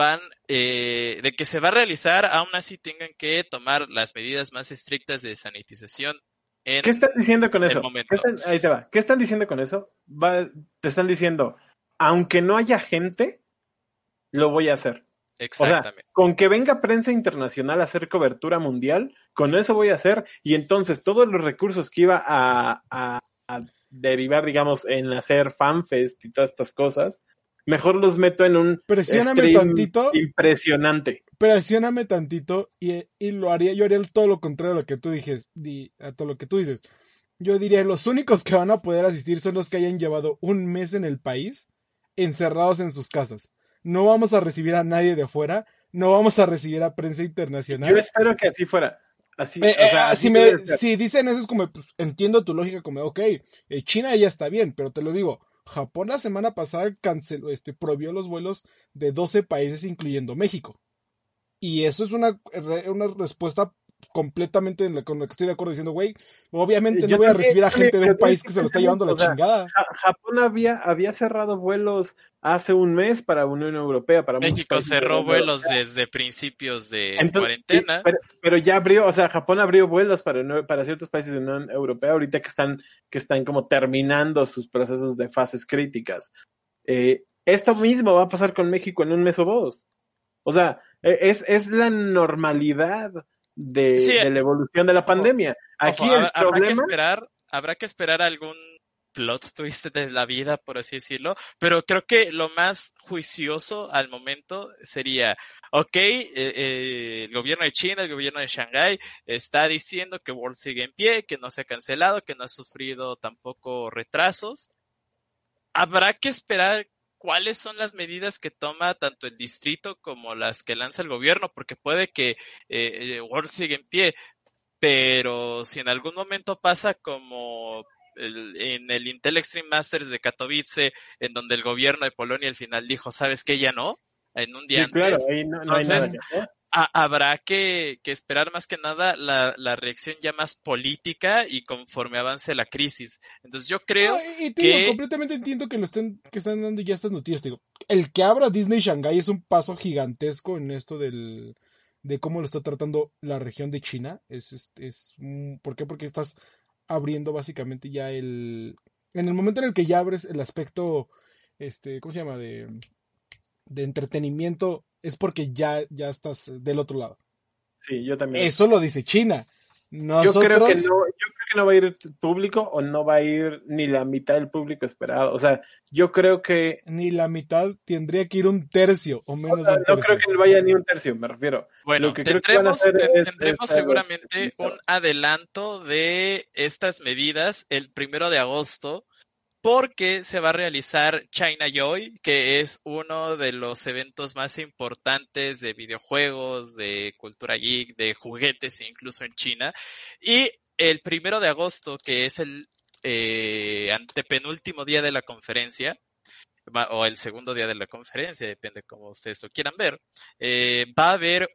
Speaker 3: de que se va a realizar, aún así tengan que tomar las medidas más estrictas de sanitización en
Speaker 1: ¿Qué están diciendo con
Speaker 3: el
Speaker 1: eso?
Speaker 3: momento.
Speaker 1: Ahí te va. ¿Qué están diciendo con eso? Te están diciendo, aunque no haya gente, lo voy a hacer. O sea,
Speaker 3: Exactamente.
Speaker 1: con que venga prensa internacional a hacer cobertura mundial, con eso voy a hacer. Y entonces todos los recursos que iba a derivar, digamos, en hacer fanfest y todas estas cosas, mejor los meto en un
Speaker 2: Presióname
Speaker 1: stream
Speaker 2: tantito,
Speaker 1: impresionante.
Speaker 2: presióname tantito y lo haría, yo haría todo lo contrario a lo que tú a todo lo que tú dices. Yo diría, los únicos que van a poder asistir son los que hayan llevado un mes en el país, encerrados en sus casas. No vamos a recibir a nadie de afuera, no vamos a recibir a prensa
Speaker 1: Yo
Speaker 2: internacional.
Speaker 1: espero que así fuera. Así, o sea, así debe ser.
Speaker 2: Si dicen eso es como, pues, entiendo tu lógica como, ok, China ya está bien, pero te lo digo, Japón la semana pasada canceló, prohibió los vuelos de 12 países, incluyendo México. Y eso es una respuesta completamente con la que estoy de acuerdo diciendo, güey, obviamente no voy a recibir a gente de un país que se lo está llevando la chingada.
Speaker 1: Japón había cerrado vuelos hace un mes para Unión Europea, para muchos
Speaker 3: México
Speaker 1: países de la
Speaker 3: cerró
Speaker 1: Unión
Speaker 3: vuelos
Speaker 1: Europea.
Speaker 3: desde principios de
Speaker 1: Entonces,
Speaker 3: cuarentena.
Speaker 1: pero ya abrió, o sea, Japón abrió vuelos para ciertos países de la Unión Europea ahorita que están como terminando sus procesos de fases críticas. Esto mismo va a pasar con México en un mes o dos. O sea, es la normalidad
Speaker 3: Sí,
Speaker 1: de la evolución de la
Speaker 3: ojo,
Speaker 1: pandemia. Aquí el problema,
Speaker 3: habrá que esperar algún plot twist de la vida, por así decirlo, pero creo que lo más juicioso al momento sería, ok, el gobierno de China, el gobierno de Shanghái está diciendo que World sigue en pie, que no se ha cancelado, que no ha sufrido tampoco retrasos. Habrá que esperar cuáles son las medidas que toma tanto el distrito como las que lanza el gobierno, porque puede que World siga en pie, pero si en algún momento pasa como en el Intel Extreme Masters de Katowice, en donde el gobierno de Polonia al final dijo, ¿sabes qué? Ya no, en un día
Speaker 1: sí, claro,
Speaker 3: antes.
Speaker 1: ahí no hay nada
Speaker 3: Entonces,
Speaker 1: que hacer.
Speaker 3: habrá que esperar más que nada la reacción ya más política y conforme avance la crisis. Entonces yo
Speaker 2: No,
Speaker 3: creo
Speaker 2: y te digo,
Speaker 3: que
Speaker 2: completamente entiendo que están dando ya estas noticias. Te digo, el que abra Disney Shanghai es un paso gigantesco en esto de cómo lo está tratando la región de China. ¿Por qué? Porque estás abriendo básicamente ya en el momento en el que ya abres el aspecto, ¿cómo se llama? De entretenimiento, es porque ya estás del otro lado.
Speaker 1: Sí, yo también lo
Speaker 2: Eso
Speaker 1: creo.
Speaker 2: lo dice China.
Speaker 1: Yo creo que
Speaker 2: Nosotros,
Speaker 1: no va a ir público o no va a ir ni la mitad del público esperado. O sea, yo creo que,
Speaker 2: ni la mitad, tendría que ir un tercio o
Speaker 1: o
Speaker 2: menos
Speaker 1: sea,
Speaker 2: de un
Speaker 1: no creo
Speaker 2: tercio.
Speaker 1: que vaya ni un tercio, me refiero. Lo
Speaker 3: bueno,
Speaker 1: que creo que van a hacer es
Speaker 3: tendremos
Speaker 1: algo
Speaker 3: seguramente un
Speaker 1: especializado.
Speaker 3: adelanto de estas medidas el 1 de agosto, porque se va a realizar China Joy, que es uno de los eventos más importantes de videojuegos, de cultura geek, de juguetes, incluso en China. Y el 1 de agosto, que es el antepenúltimo día de la conferencia, o el segundo día de la conferencia, depende cómo ustedes lo quieran ver, va a haber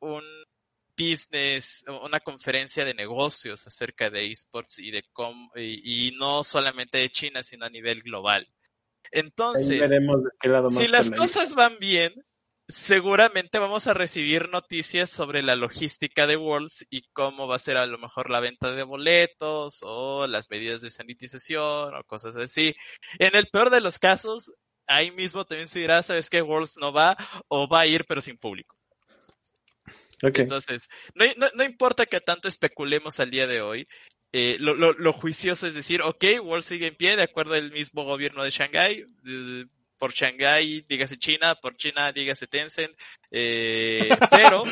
Speaker 3: una conferencia de negocios acerca de esports y de y no solamente de China, sino a nivel global.
Speaker 1: Ahí
Speaker 3: Entonces,
Speaker 1: veremos de qué lado
Speaker 3: si
Speaker 1: más
Speaker 3: las
Speaker 1: pelear.
Speaker 3: cosas van bien, seguramente vamos a recibir noticias sobre la logística de Worlds y cómo va a ser a lo mejor la venta de boletos o las medidas de sanitización o cosas así. En el peor de los casos, ahí mismo también se dirá, ¿sabes qué? Worlds no va o va a ir pero sin público.
Speaker 1: Ok.
Speaker 3: Entonces, no importa que tanto especulemos al día de hoy, lo juicioso es decir, ok, World sigue en pie de acuerdo al mismo gobierno de Shanghái, por Shanghái dígase China, por China dígase Tencent, pero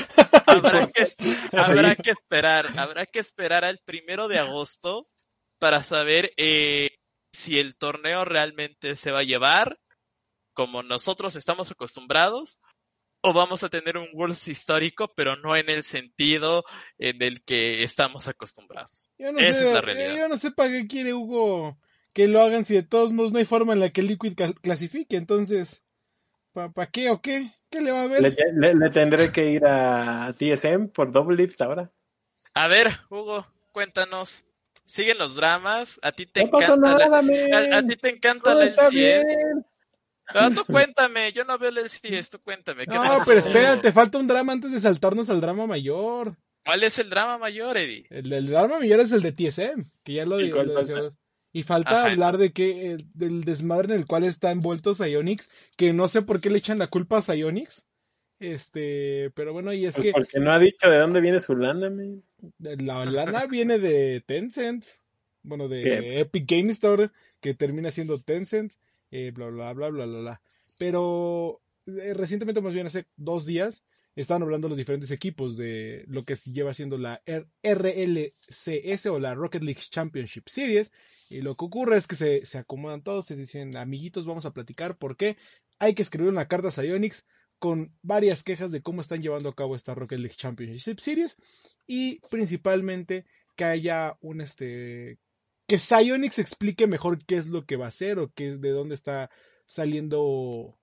Speaker 1: Sí.
Speaker 3: habrá que esperar al 1 de agosto para saber si el torneo realmente se va a llevar como nosotros estamos acostumbrados, o vamos a tener un Worlds histórico, pero no en el sentido en el que estamos acostumbrados.
Speaker 2: Yo no
Speaker 3: Esa es la
Speaker 2: sé,
Speaker 3: realidad.
Speaker 2: yo no sé para qué quiere Hugo que lo hagan si de todos modos no hay forma en la que Liquid clasifique. Entonces, ¿para qué o qué? ¿Qué le va a ver?
Speaker 1: Le tendré que ir a TSM por Double Lift ahora.
Speaker 3: A ver, Hugo, cuéntanos. ¿Siguen los dramas? ¿A ti te
Speaker 1: No pasa
Speaker 3: encanta
Speaker 1: nada,
Speaker 3: a ti
Speaker 1: men.
Speaker 3: te encanta
Speaker 1: Todo
Speaker 3: la
Speaker 1: está
Speaker 3: LCS?
Speaker 1: bien.
Speaker 3: Ah, tú cuéntame, yo no veo la LCS, tú cuéntame, ¿qué
Speaker 2: No, pero
Speaker 3: pasó?
Speaker 2: espérate, falta un drama antes de saltarnos al drama mayor.
Speaker 3: ¿Cuál es el drama mayor, Eddie?
Speaker 2: El drama mayor es el de TSM, que ya
Speaker 1: ¿Y cuál
Speaker 2: lo
Speaker 1: falta?
Speaker 2: decíamos. Y falta
Speaker 3: Ajá,
Speaker 2: hablar de que del desmadre en el cual está envuelto Psyonix, que no sé por qué le echan la culpa a Psyonix. Pero bueno, y es
Speaker 1: Pues
Speaker 2: que
Speaker 1: porque no ha dicho de dónde viene su lana, men.
Speaker 2: la lana viene de Tencent, bueno,
Speaker 1: Que
Speaker 2: de Epic Game Store, que termina siendo Tencent, bla, bla, bla, bla, bla, bla. Pero recientemente, más bien hace 2 días, estaban hablando los diferentes equipos de lo que lleva siendo la RLCS o la Rocket League Championship Series. Y lo que ocurre es que se acomodan todos, se dicen, amiguitos, vamos a platicar por qué hay que escribir una carta a Psyonix con varias quejas de cómo están llevando a cabo esta Rocket League Championship Series y principalmente que haya que Psyonix explique mejor qué es lo que va a hacer o de dónde está saliendo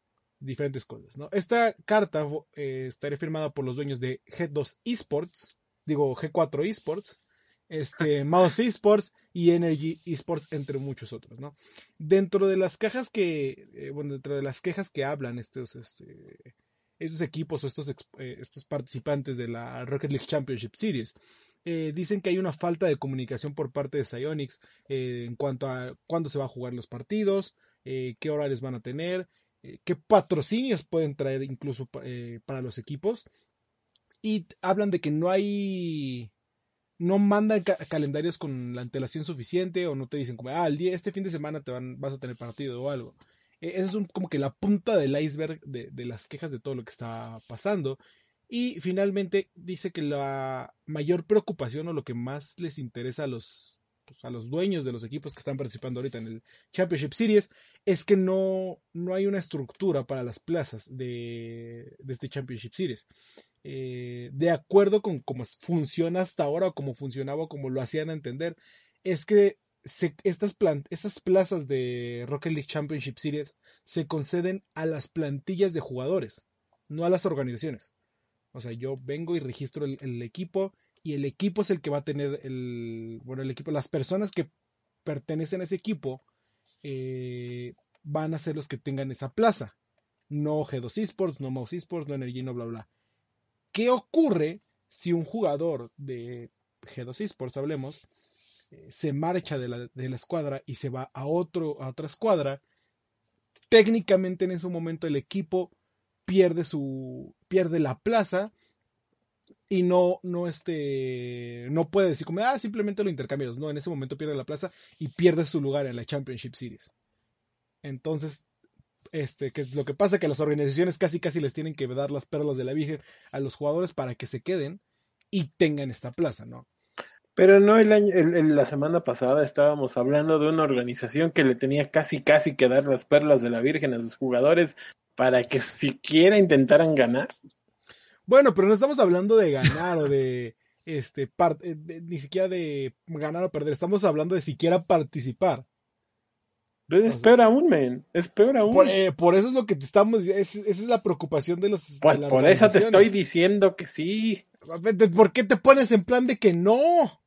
Speaker 2: diferentes cosas, ¿no? Esta carta estaría firmada por los dueños de G2 Esports, digo G4 Esports, Mouse Esports y Energy Esports, entre muchos otros, ¿no? Dentro de las cajas dentro de las quejas que hablan estos equipos o estos participantes de la Rocket League Championship Series, dicen que hay una falta de comunicación por parte de Psyonix en cuanto a cuándo se van a jugar los partidos, qué horarios van a tener, qué patrocinios pueden traer incluso para los equipos, y hablan de que no mandan calendarios con la antelación suficiente, o no te dicen como, este fin de semana vas a tener partido o algo. Eso es como que la punta del iceberg de las quejas de todo lo que está pasando. Y finalmente dice que la mayor preocupación o lo que más les interesa a los dueños de los equipos que están participando ahorita en el Championship Series es que no hay una estructura para las plazas de este Championship Series. De acuerdo con cómo funciona hasta ahora, o cómo funcionaba, o como lo hacían a entender, es que estas plazas de Rocket League Championship Series se conceden a las plantillas de jugadores, no a las organizaciones. O sea, yo vengo y registro el equipo, y el equipo es el que va a tener el equipo, las personas que pertenecen a ese equipo van a ser los que tengan esa plaza. No G2 Esports, no Mouse Esports, no Energy, no bla bla. ¿Qué ocurre si un jugador de G2 Esports, hablemos, se marcha de la escuadra y se va a otra escuadra? Técnicamente en ese momento el equipo pierde la plaza y no puede decir como, simplemente lo intercambiamos. No, en ese momento pierde la plaza y pierde su lugar en la Championship Series. Entonces, que lo que pasa es que las organizaciones casi les tienen que dar las perlas de la Virgen a los jugadores para que se queden y tengan esta plaza, ¿no?
Speaker 1: Pero no, la semana pasada estábamos hablando de una organización que le tenía casi que dar las perlas de la Virgen a sus jugadores para que siquiera intentaran ganar.
Speaker 2: Bueno, pero no estamos hablando de ganar o de ni siquiera de ganar o perder, estamos hablando de siquiera participar.
Speaker 1: Pero es peor aún, men. Es peor aún.
Speaker 2: Por eso es lo que te estamos diciendo. Esa es la preocupación de los.
Speaker 1: Pues
Speaker 2: de
Speaker 1: por eso te estoy diciendo que sí.
Speaker 2: ¿Por qué te pones en plan de que no?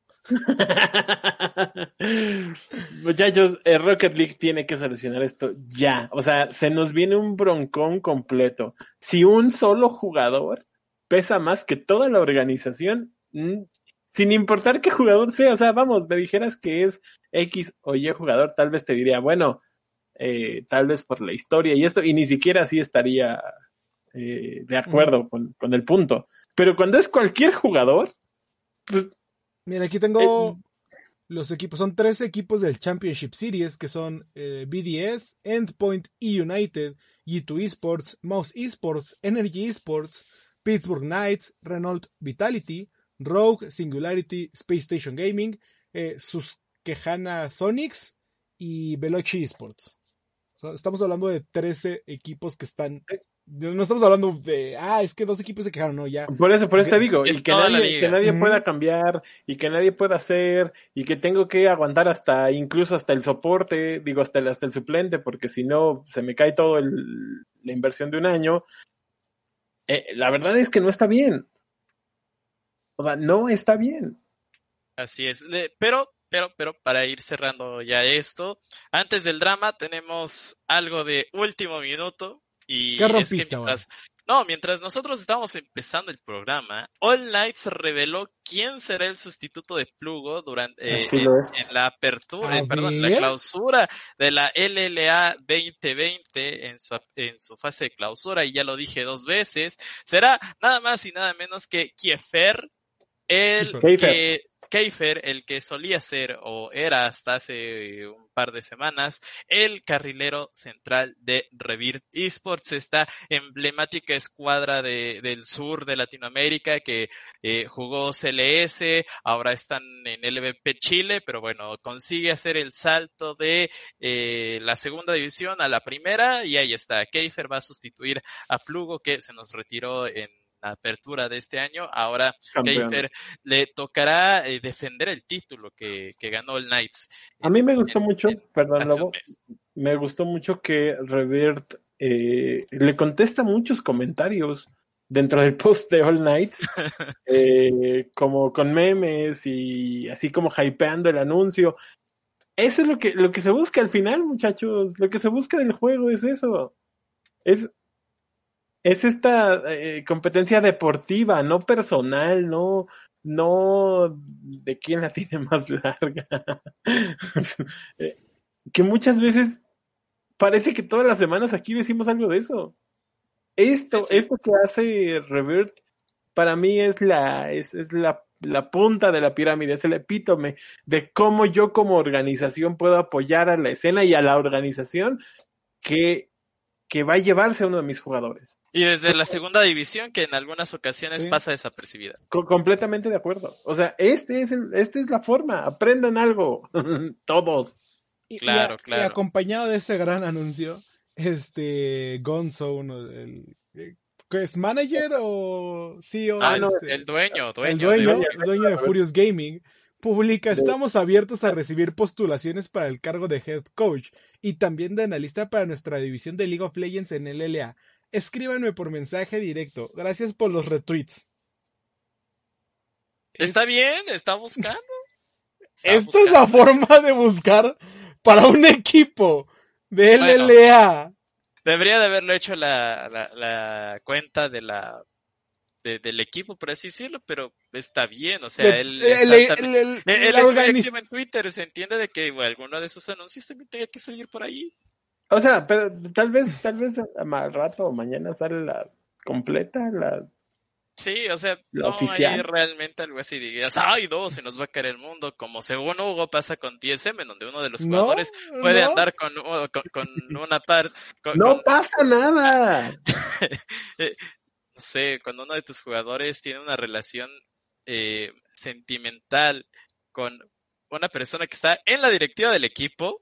Speaker 1: Muchachos, Rocket League tiene que solucionar esto ya. O sea, se nos viene un broncón completo. Si un solo jugador pesa más que toda la organización, sin importar qué jugador sea, o sea, vamos, me dijeras que es X o Y jugador, tal vez te diría, bueno, tal vez por la historia y esto, y ni siquiera así estaría de acuerdo con el punto. Pero cuando es cualquier jugador, pues...
Speaker 2: Mira, aquí tengo los equipos. Son 3 equipos del Championship Series, que son BDS, Endpoint E-United, G2 Esports, Mouse Esports, Energy Esports, Pittsburgh Knights, Renault Vitality, Rogue, Singularity, Space Station Gaming, Susquehanna Sonics y Veloci Esports. Estamos hablando de 13 equipos que están... No estamos hablando de, es que 2 equipos se quejaron, no, ya.
Speaker 1: Por eso te digo, y que nadie pueda cambiar, y que nadie pueda hacer, y que tengo que aguantar incluso hasta el soporte, digo, hasta el suplente, porque si no, se me cae todo la inversión de un año. La verdad es que no está bien. O sea, no está bien.
Speaker 3: Así es, pero para ir cerrando ya esto, antes del drama tenemos algo de último minuto. Y
Speaker 2: ¿qué rompiste,
Speaker 3: es que mientras nosotros estábamos empezando el programa, All Knights reveló quién será el sustituto de Plugo durante en la apertura, la clausura de la LLA 2020 en su fase de clausura, y ya lo dije 2 veces, será nada más y nada menos que Kiefer, Kiefer, el que solía ser o era hasta hace un par de semanas el carrilero central de Rebirth Esports, esta emblemática escuadra del sur de Latinoamérica que jugó CLS, ahora están en LVP Chile, pero bueno, consigue hacer el salto de la segunda división a la primera, y ahí está. Kiefer va a sustituir a Plugo, que se nos retiró en la apertura de este año. Ahora Kiefer le tocará defender el título que ganó el Knights.
Speaker 1: A mí me gustó mucho, perdón Lobo, me gustó mucho que Rebirth le contesta muchos comentarios dentro del post de All Nights, como con memes y así como hypeando el anuncio. Eso es lo que se busca al final, muchachos. Lo que se busca del juego es eso. Es esta competencia deportiva, no personal, no de quién la tiene más larga. Eh, que muchas veces parece que todas las semanas aquí decimos algo de eso.
Speaker 3: Sí.
Speaker 1: Esto que hace Revert para mí es la punta de la pirámide, es el epítome de cómo yo como organización puedo apoyar a la escena y a la organización que va a llevarse a uno de mis jugadores.
Speaker 3: Y desde la segunda división, que en algunas ocasiones
Speaker 2: Sí.
Speaker 3: pasa desapercibida.
Speaker 1: Completamente de acuerdo. O sea, esta es la forma. Aprendan algo. Todos.
Speaker 3: Claro,
Speaker 2: Y
Speaker 3: claro.
Speaker 2: acompañado de ese gran anuncio, Gonzo, ¿qué es manager o CEO?
Speaker 1: no,
Speaker 3: El dueño,
Speaker 2: El
Speaker 3: dueño.
Speaker 2: dueño de Furious Gaming, publica:
Speaker 1: de-
Speaker 2: estamos abiertos a recibir postulaciones para el cargo de head coach y también de analista para nuestra división de League of Legends en LLA. Escríbanme por mensaje directo. Gracias por los retweets.
Speaker 3: Está bien, está buscando.
Speaker 2: Esta es la forma de buscar para un equipo de
Speaker 3: Bueno,
Speaker 2: LLA.
Speaker 3: debería de haberlo hecho la cuenta del equipo, por así decirlo, pero está bien, o sea, él él es muy activo en Twitter, se entiende de que alguno de sus anuncios también tenga que salir por ahí.
Speaker 1: O sea, pero tal vez al rato o mañana sale la completa,
Speaker 3: Sí, o sea,
Speaker 1: la
Speaker 3: no hay
Speaker 1: oficial.
Speaker 3: realmente algo así, digas, ay, no, se nos va a caer el mundo, como según Hugo pasa con TSM, donde uno de los
Speaker 2: No,
Speaker 3: jugadores puede
Speaker 2: no.
Speaker 3: andar con una parte,
Speaker 1: No pasa nada.
Speaker 3: no sé, cuando uno de tus jugadores tiene una relación sentimental con una persona que está en la directiva del equipo,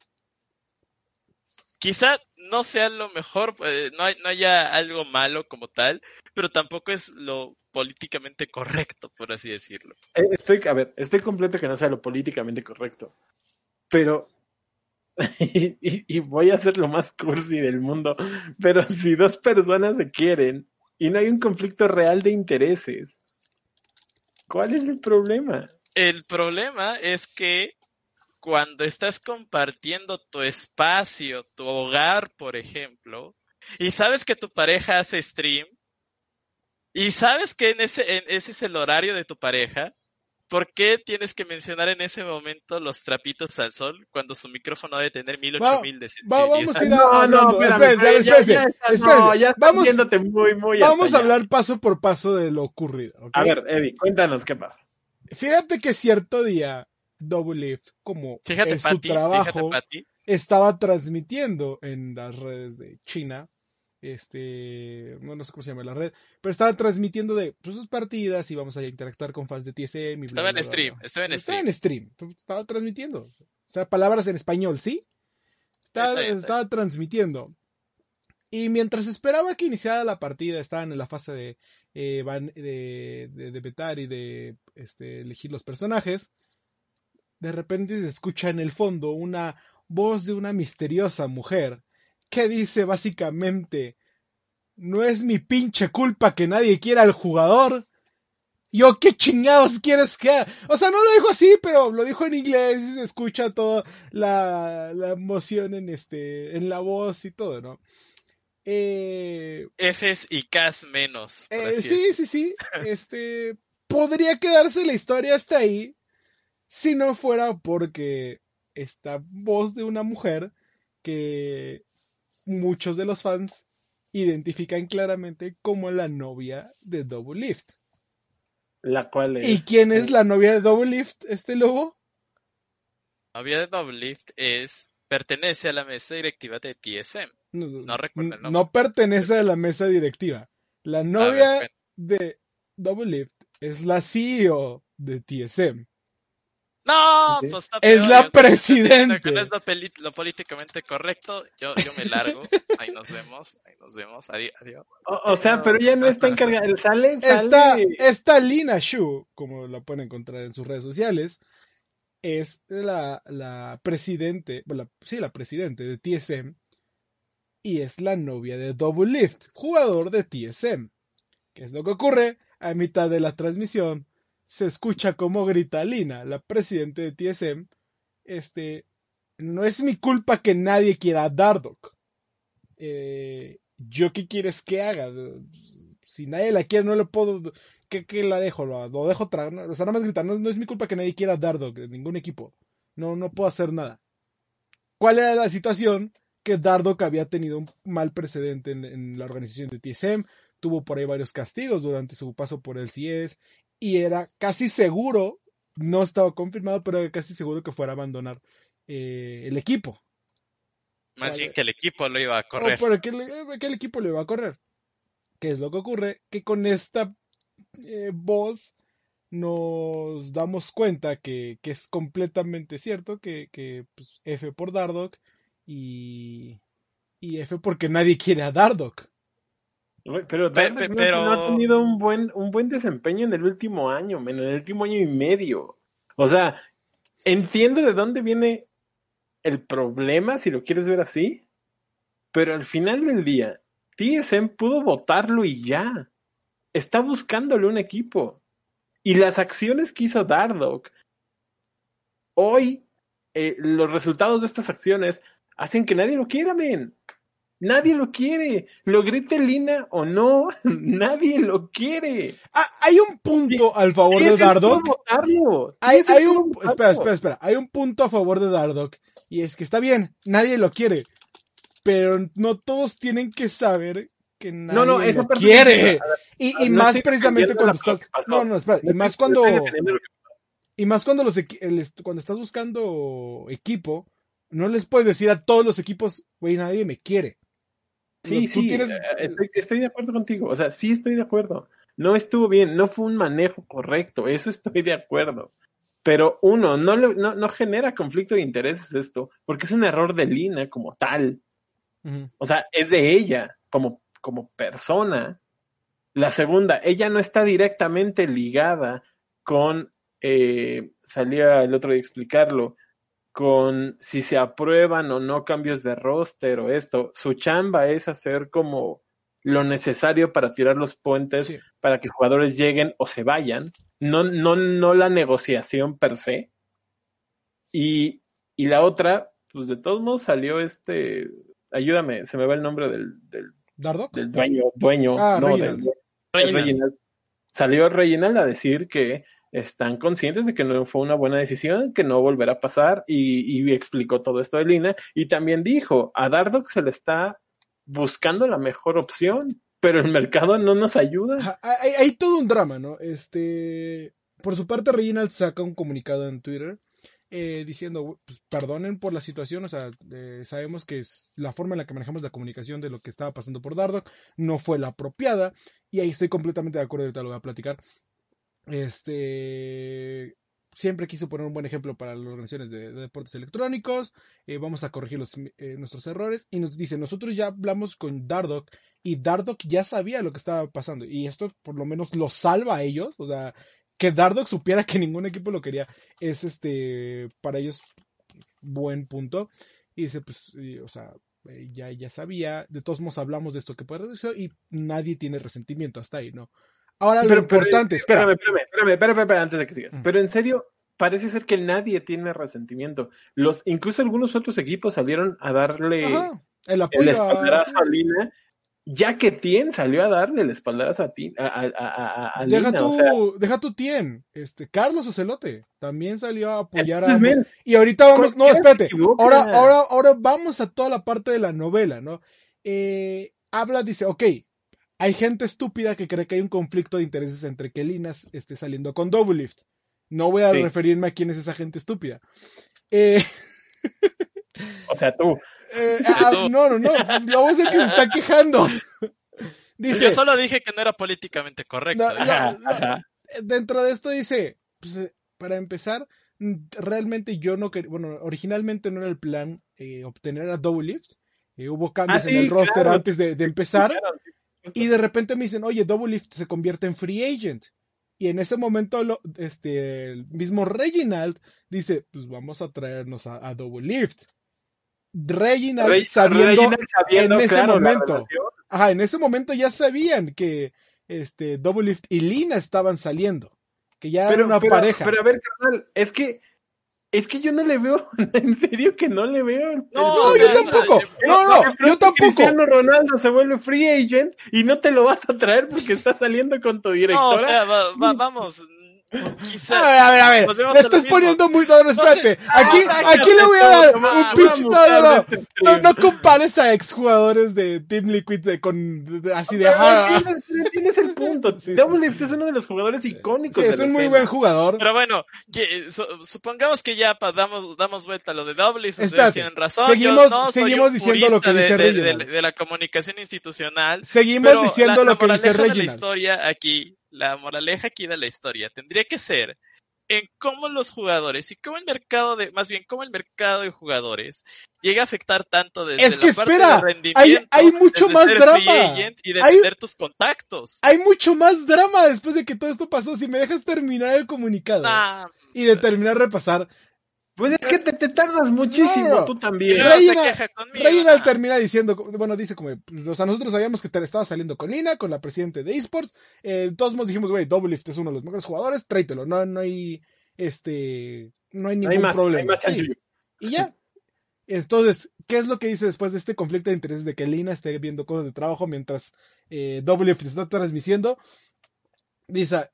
Speaker 3: quizá no sea lo mejor, no haya algo malo como tal, pero tampoco es lo políticamente correcto, por así decirlo.
Speaker 1: Estoy completo que no sea lo políticamente correcto, pero y voy a ser lo más cursi del mundo, pero si dos personas se quieren y no hay un conflicto real de intereses, ¿cuál es el problema?
Speaker 3: El problema es que cuando estás compartiendo tu espacio, tu hogar, por ejemplo, y sabes que tu pareja hace stream, y sabes que ese es el horario de tu pareja, ¿por qué tienes que mencionar en ese momento los trapitos al sol cuando su micrófono debe tener 1000, 8000 de
Speaker 2: Vamos a
Speaker 3: sensibilidad?
Speaker 2: ir
Speaker 1: No,
Speaker 2: hablando.
Speaker 1: espérame,
Speaker 2: Espérense,
Speaker 1: ya estás,
Speaker 2: espérense.
Speaker 1: ya estás viéndote muy hasta
Speaker 2: Vamos a
Speaker 1: allá.
Speaker 2: hablar paso por paso de lo ocurrido, ¿ok?
Speaker 1: A ver, Eddie, cuéntanos qué pasa.
Speaker 2: Fíjate que cierto día, Double Lift, como
Speaker 3: Fíjate,
Speaker 2: es su trabajo,
Speaker 3: Pati.
Speaker 2: estaba transmitiendo en las redes de China, no sé cómo se llama la red, pero estaba transmitiendo de sus partidas y vamos a interactuar con fans de TSM y bla,
Speaker 3: Estaba
Speaker 2: bla,
Speaker 3: en
Speaker 2: bla,
Speaker 3: stream,
Speaker 2: bla.
Speaker 3: estaba en
Speaker 2: Estaba
Speaker 3: stream.
Speaker 2: en stream, estaba transmitiendo. O sea, palabras en español, ¿sí?
Speaker 3: Está bien.
Speaker 2: Estaba transmitiendo. Y mientras esperaba que iniciara la partida, estaban en la fase de vetar y de elegir los personajes. De repente se escucha en el fondo una voz de una misteriosa mujer que dice básicamente: no es mi pinche culpa que nadie quiera al jugador. Yo, ¿qué chingados quieres que haga? O sea, no lo dijo así, pero lo dijo en inglés y se escucha toda la emoción en la voz y todo, ¿no?
Speaker 3: Fs y Ks menos, por así
Speaker 2: Sí,
Speaker 3: decirlo.
Speaker 2: sí, sí. Podría quedarse la historia hasta ahí si no fuera porque esta voz de una mujer que muchos de los fans identifican claramente como la novia de Double Lift.
Speaker 1: La cual
Speaker 2: ¿Y
Speaker 1: es...
Speaker 2: quién es la novia de Double Lift, lobo?
Speaker 3: Novia de Doublelift pertenece a la mesa directiva de TSM. No recuerdo el nombre.
Speaker 2: No pertenece a la mesa directiva. La
Speaker 3: A ver,
Speaker 2: novia de Double Lift es la CEO de TSM.
Speaker 3: no, pues está
Speaker 2: Es
Speaker 3: peor.
Speaker 2: la
Speaker 3: Yo estoy diciendo que no es
Speaker 2: presidente.
Speaker 3: lo políticamente correcto. Yo me largo. Ahí nos vemos. Adiós.
Speaker 1: O sea, pero ella no está encargada. Sale.
Speaker 2: Esta Lina Shu, como la pueden encontrar en sus redes sociales, es la presidente, la presidente de TSM, y es la novia de Doublelift, jugador de TSM. ¿Qué es lo que ocurre? A mitad de la transmisión se escucha como grita Lina, la presidenta de TSM, no es mi culpa que nadie quiera a Dardock. ¿Yo qué quieres que haga? Si nadie la quiere, no le puedo... ¿Qué la dejo? ¿Lo dejo tragar? O sea, nada más gritar, no es mi culpa que nadie quiera a Dardock de ningún equipo. No puedo hacer nada. ¿Cuál era la situación? Que Dardock había tenido un mal precedente en la organización de TSM, tuvo por ahí varios castigos durante su paso por el CS, y era casi seguro, no estaba confirmado, pero era casi seguro que fuera a abandonar el equipo.
Speaker 3: Más bien que el equipo lo iba a
Speaker 2: O
Speaker 3: correr.
Speaker 2: para que el equipo lo iba a correr. ¿Qué es lo que ocurre? Que con esta voz nos damos cuenta que es completamente cierto que pues, F por Dardock y F porque nadie quiere a Dardock.
Speaker 1: Pero Dardock no ha tenido un buen desempeño en el último año, en el último año y medio. O sea, entiendo de dónde viene el problema, si lo quieres ver así, pero al final del día, TSM pudo votarlo y ya. Está buscándole un equipo. Y las acciones que hizo Dardock, hoy, los resultados de estas acciones hacen que nadie lo quiera, men. Nadie lo quiere. Lo grite Lina o no, nadie lo quiere.
Speaker 2: Hay un punto al favor de Dardock. Espera. Hay un punto a favor de Dardock. Y es que está bien, nadie lo quiere. Pero no todos tienen que saber que nadie lo quiere. Y más precisamente cuando estás... espera. Y más cuando estás buscando equipo, no les puedes decir a todos los equipos, güey, nadie me quiere.
Speaker 1: Sí, estoy de acuerdo contigo. O sea, sí estoy de acuerdo. No estuvo bien, no fue un manejo correcto. Eso estoy de acuerdo. Pero uno, no genera conflicto de intereses esto, porque es un error de Lina como tal.
Speaker 2: Uh-huh.
Speaker 1: O sea, es de ella como persona. La segunda, ella no está directamente ligada con, salía el otro día a explicarlo, con si se aprueban o no cambios de roster o esto. Su chamba es hacer como lo necesario para tirar los puentes para que jugadores lleguen o se vayan. No la negociación per se. Y la otra, pues de todos modos salió ayúdame, se me va el nombre del
Speaker 2: ¿Dardock?
Speaker 1: Del dueño,
Speaker 2: Reginald.
Speaker 1: Salió Reginald a decir que están conscientes de que no fue una buena decisión, que no volverá a pasar, y explicó todo esto de Lina, y también dijo, a Dardock se le está buscando la mejor opción, pero el mercado no nos ayuda.
Speaker 2: Hay todo un drama, ¿no? Por su parte, Reginald saca un comunicado en Twitter diciendo, pues, perdonen por la situación, o sea, sabemos que la forma en la que manejamos la comunicación de lo que estaba pasando por Dardock no fue la apropiada, y ahí estoy completamente de acuerdo, ahorita lo voy a platicar. Siempre quiso poner un buen ejemplo para las organizaciones de deportes electrónicos, vamos a corregir nuestros errores, y nos dice, nosotros ya hablamos con Dardock, y Dardock ya sabía lo que estaba pasando, y esto por lo menos los salva a ellos, o sea, que Dardock supiera que ningún equipo lo quería es para ellos buen punto. Y dice, pues, o sea, ya sabía, de todos modos hablamos de esto que puede ser y nadie tiene resentimiento hasta ahí, ¿no? Ahora lo importante, espérame,
Speaker 1: antes de que sigas. Pero en serio, parece ser que nadie tiene resentimiento. Incluso algunos otros equipos salieron a darle
Speaker 2: el apoyo
Speaker 1: el espaldarazo a Lina. Ya que Tien salió a darle el espaldarazo a Lina,
Speaker 2: deja tu Tien, Carlos Ocelote también salió a apoyar a ambos. Y ahorita vamos, no, espérate, ahora vamos a toda la parte de la novela, ¿no? Dice, ok, hay gente estúpida que cree que hay un conflicto de intereses entre que Lina esté saliendo con Doublelift. No voy a referirme a quién es esa gente estúpida.
Speaker 1: O sea, tú.
Speaker 2: No, pues la voz es que se está quejando.
Speaker 3: Dice, yo solo dije que no era políticamente correcto.
Speaker 2: Dentro de esto dice, pues, para empezar, realmente yo no quería, bueno, originalmente no era el plan obtener a Doublelift. Hubo cambios en el roster antes de empezar. Y de repente me dicen, oye, Doublelift se convierte en free agent. Y en ese momento el mismo Reginald dice, pues vamos a traernos a Doublelift. Reginald
Speaker 1: Reginald
Speaker 2: en ese
Speaker 1: claro, la
Speaker 2: momento.
Speaker 1: relación.
Speaker 2: Ajá, en ese momento ya sabían que Doublelift y Lina estaban saliendo, que ya eran una pareja.
Speaker 1: Pero a ver, carnal, es que yo no le veo, en serio que no le veo el
Speaker 2: No, yo tampoco. Yo tampoco.
Speaker 1: Cristiano Ronaldo se vuelve free agent y no te lo vas a traer porque está saliendo con tu directora.
Speaker 3: No, vamos.
Speaker 2: Quizá. A ver. Le estás poniendo muy... No, espérate. Aquí le voy a dar un pitch. No compares a exjugadores de Team Liquid así de...
Speaker 1: Tienes el punto. Sí, Doublelift es uno de los jugadores icónicos.
Speaker 2: Sí, es un muy buen jugador.
Speaker 3: Pero bueno, supongamos que ya damos vuelta a lo de Doublelift.
Speaker 2: Ustedes
Speaker 3: tienen razón.
Speaker 2: Seguimos diciendo lo que dice Reginald.
Speaker 3: De la comunicación institucional.
Speaker 2: Seguimos diciendo lo que dice Reginald.
Speaker 3: La moraleja aquí de la historia tendría que ser en cómo los jugadores y cómo el mercado de jugadores llega a afectar tanto desde la parte de rendimiento,
Speaker 2: hay mucho más drama
Speaker 3: y defender tus contactos.
Speaker 2: Hay mucho más drama después de que todo esto pasó. Si me dejas terminar el comunicado y de terminar repasar.
Speaker 1: Pues es que te tardas muchísimo, tú también.
Speaker 2: Reginald termina diciendo, bueno, dice como, o sea, nosotros sabíamos que te estaba saliendo con Lina, con la presidente de eSports, todos nos dijimos, güey, Doublelift es uno de los mejores jugadores, tráetelo, no hay ningún problema. Y ya. Entonces, ¿qué es lo que dice después de este conflicto de intereses de que Lina esté viendo cosas de trabajo mientras Doublelift está transmitiendo? Dice,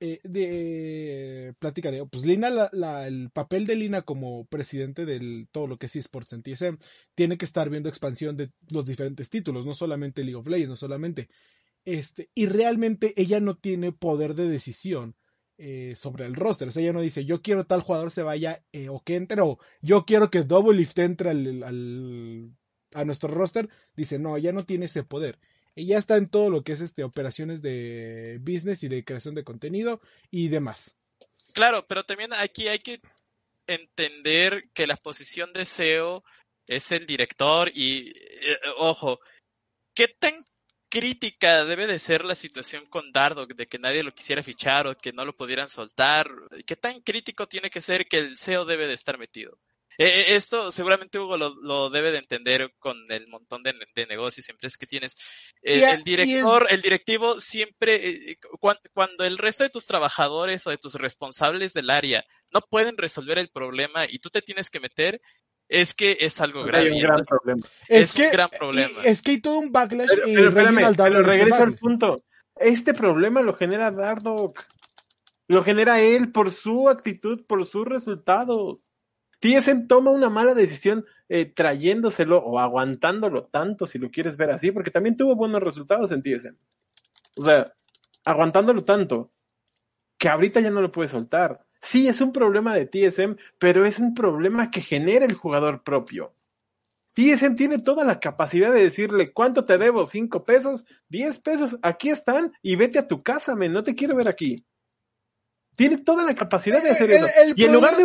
Speaker 2: plática de, pues Lina, el papel de Lina como presidente de todo lo que es eSports en TSM, tiene que estar viendo expansión de los diferentes títulos, no solamente League of Legends, no solamente, y realmente ella no tiene poder de decisión sobre el roster, o sea, ella no dice, yo quiero tal jugador se vaya o que entre, o yo quiero que Doublelift entre a nuestro roster, dice, no, ella no tiene ese poder. Ella está en todo lo que es operaciones de business y de creación de contenido y demás.
Speaker 3: Claro, pero también aquí hay que entender que la posición de SEO es el director y, ojo, ¿qué tan crítica debe de ser la situación con Dardoch de que nadie lo quisiera fichar o que no lo pudieran soltar? ¿Qué tan crítico tiene que ser que el SEO debe de estar metido? Esto seguramente Hugo lo debe de entender con el montón de negocios y empresas que tienes. El directivo siempre, cuando el resto de tus trabajadores o de tus responsables del área no pueden resolver el problema y tú te tienes que meter, es que es algo grave.
Speaker 1: Hay un gran problema.
Speaker 3: Es un gran problema.
Speaker 2: Es que hay todo un backlash.
Speaker 1: Pero regreso al punto. Este problema lo genera Dardoch. Lo genera él por su actitud, por sus resultados. TSM toma una mala decisión trayéndoselo o aguantándolo tanto, si lo quieres ver así, porque también tuvo buenos resultados en TSM. O sea, aguantándolo tanto, que ahorita ya no lo puede soltar. Sí, es un problema de TSM, pero es un problema que genera el jugador propio. TSM tiene toda la capacidad de decirle, ¿cuánto te debo? ¿5 pesos? ¿10 pesos? Aquí están y vete a tu casa, no te quiero ver aquí. Tiene toda la capacidad de hacer eso. Y en lugar de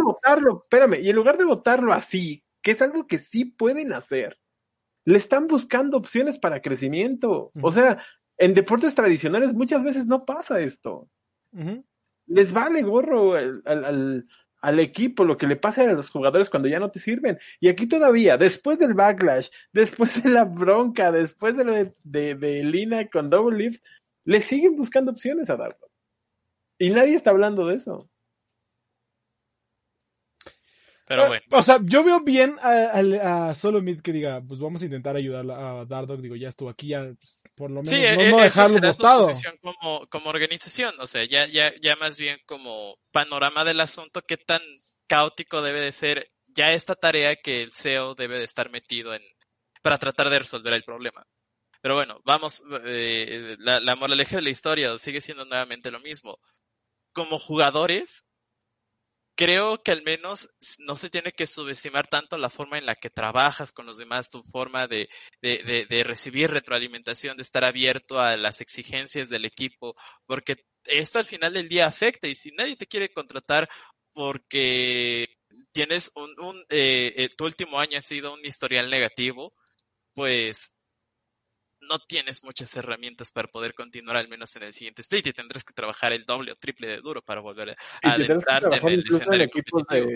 Speaker 1: votarlo así, que es algo que sí pueden hacer, le están buscando opciones para crecimiento. O sea, en deportes tradicionales muchas veces no pasa esto. Les vale gorro al equipo lo que le pasa a los jugadores cuando ya no te sirven. Y aquí todavía, después del backlash, después de la bronca, después de lo de Lina con Doublelift, le siguen buscando opciones a Dardoch. Y nadie está hablando de eso.
Speaker 3: Pero bueno.
Speaker 2: O sea, yo veo bien a Solomid que diga, pues vamos a intentar ayudar a Dardoch. Digo, ya estuvo aquí, ya pues, por lo menos no dejarlo botado.
Speaker 3: Como organización, o sea, ya más bien como panorama del asunto, qué tan caótico debe de ser ya esta tarea que el SEO debe de estar metido para tratar de resolver el problema. Pero bueno, vamos, la moraleja de la historia sigue siendo nuevamente lo mismo. Como jugadores, creo que al menos no se tiene que subestimar tanto la forma en la que trabajas con los demás, tu forma de recibir retroalimentación, de estar abierto a las exigencias del equipo, porque esto al final del día afecta, y si nadie te quiere contratar porque tienes tu último año ha sido un historial negativo, pues no tienes muchas herramientas para poder continuar al menos en el siguiente split y tendrás que trabajar el doble o triple de duro para volver a adentrarte en el escenario competitivo.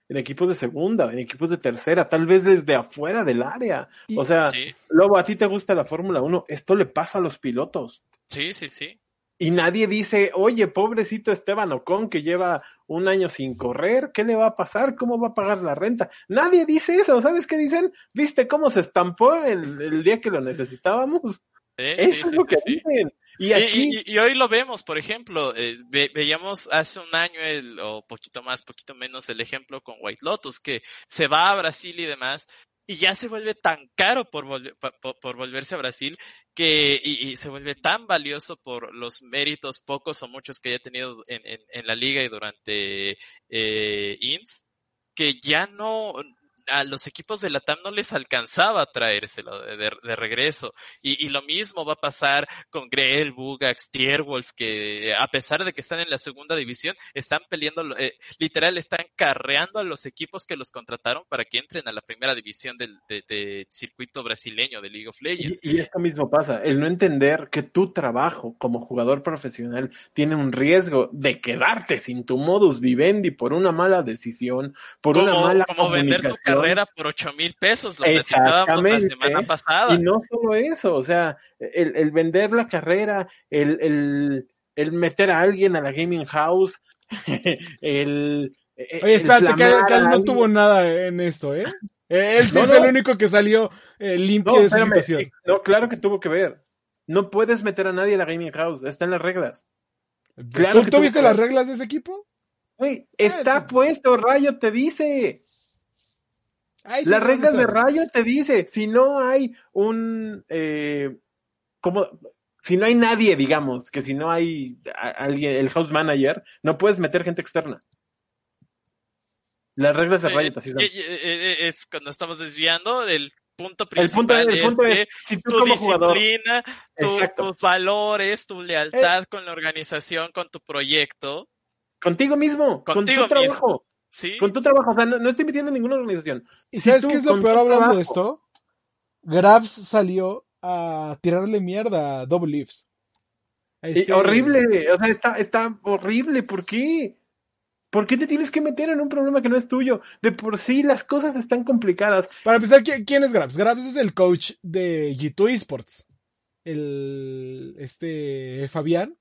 Speaker 1: en equipos de segunda, en equipos de tercera, tal vez desde afuera del área.
Speaker 2: Y-
Speaker 1: O sea,
Speaker 3: Sí,
Speaker 1: Lobo, a ti te gusta la Fórmula 1, esto le pasa a los pilotos.
Speaker 3: sí, sí, sí.
Speaker 1: Y nadie dice, oye, pobrecito Esteban Ocon que lleva un año sin correr, ¿qué le va a pasar? ¿Cómo va a pagar la renta? Nadie dice eso, ¿sabes qué dicen? ¿Viste cómo se estampó el día que lo necesitábamos?
Speaker 3: Sí,
Speaker 1: Eso es
Speaker 3: sí,
Speaker 1: lo
Speaker 3: sí,
Speaker 1: que
Speaker 3: sí.
Speaker 1: dicen. Y aquí,
Speaker 3: Y hoy lo vemos, por ejemplo, veíamos hace un año o poquito más, poquito menos el ejemplo con White Lotus, que se va a Brasil y demás, y ya se vuelve tan caro por volverse a Brasil, y se vuelve tan valioso por los méritos pocos o muchos que haya tenido en la liga y durante INS, que ya no, a los equipos de Latam no les alcanzaba a traérselo de regreso. Y lo mismo va a pasar con Grell, Bugax, Tierwolf, que a pesar de que están en la segunda división, están peleando, literal, están carreando a los equipos que los contrataron para que entren a la primera división del circuito brasileño de League of Legends.
Speaker 1: y esto mismo pasa, el no entender que tu trabajo como jugador profesional tiene un riesgo de quedarte sin tu modus vivendi por una mala decisión, por una mala
Speaker 3: Como vender tu
Speaker 1: comunicación.
Speaker 3: carrera por 8,000 pesos, lo platicábamos la semana
Speaker 1: Exactamente.
Speaker 3: pasada.
Speaker 1: Y no solo eso, o sea, el vender la carrera, el meter a alguien a la gaming house,
Speaker 2: Oye,
Speaker 1: el
Speaker 2: espérate, que
Speaker 1: flamear
Speaker 2: él
Speaker 1: a
Speaker 2: no
Speaker 1: alguien.
Speaker 2: tuvo nada en esto, ¿eh? Él sí
Speaker 1: No,
Speaker 2: es el
Speaker 1: no,
Speaker 2: único que salió limpio
Speaker 1: no,
Speaker 2: de esa
Speaker 1: espérame,
Speaker 2: situación.
Speaker 1: sí, no, claro que tuvo que ver. No puedes meter a nadie a la gaming house, está en las reglas. Claro que
Speaker 2: ¿Tú
Speaker 1: tuvo
Speaker 2: viste
Speaker 1: que
Speaker 2: las
Speaker 1: ver.
Speaker 2: reglas de ese equipo?
Speaker 1: Güey, está puesto, Rayo te dice.
Speaker 2: Ahí sí
Speaker 1: Las
Speaker 2: no van a
Speaker 1: reglas de
Speaker 2: estar.
Speaker 1: Rayo te dice, si no hay como, si no hay nadie, digamos, que si no hay alguien, el house manager, no puedes meter gente externa. Las reglas de Riot así son.
Speaker 3: Es cuando estamos desviando, el punto principal
Speaker 1: El
Speaker 3: es
Speaker 1: punto es,
Speaker 3: que
Speaker 1: si tú
Speaker 3: tu
Speaker 1: como jugador,
Speaker 3: disciplina,
Speaker 1: exacto,
Speaker 3: tus valores, tu
Speaker 2: Eh,
Speaker 3: lealtad con la organización, con tu proyecto,
Speaker 1: contigo mismo,
Speaker 3: contigo mismo, ¿sí?
Speaker 1: con tu trabajo, o sea, no estoy metiendo en ninguna organización.
Speaker 2: ¿Y
Speaker 1: Si
Speaker 2: sabes qué
Speaker 1: tú
Speaker 2: es lo
Speaker 1: con
Speaker 2: peor
Speaker 1: tu
Speaker 2: hablando de
Speaker 1: trabajo,
Speaker 2: esto? Grabs salió a tirarle mierda a Double Leaves. A
Speaker 1: horrible, o sea, está horrible, ¿por qué? ¿Por qué te tienes que meter en un problema que no es tuyo? De por sí las cosas están complicadas.
Speaker 2: Para empezar, ¿quién es Grabs? Grabs es el coach de G2 Esports. Fabián,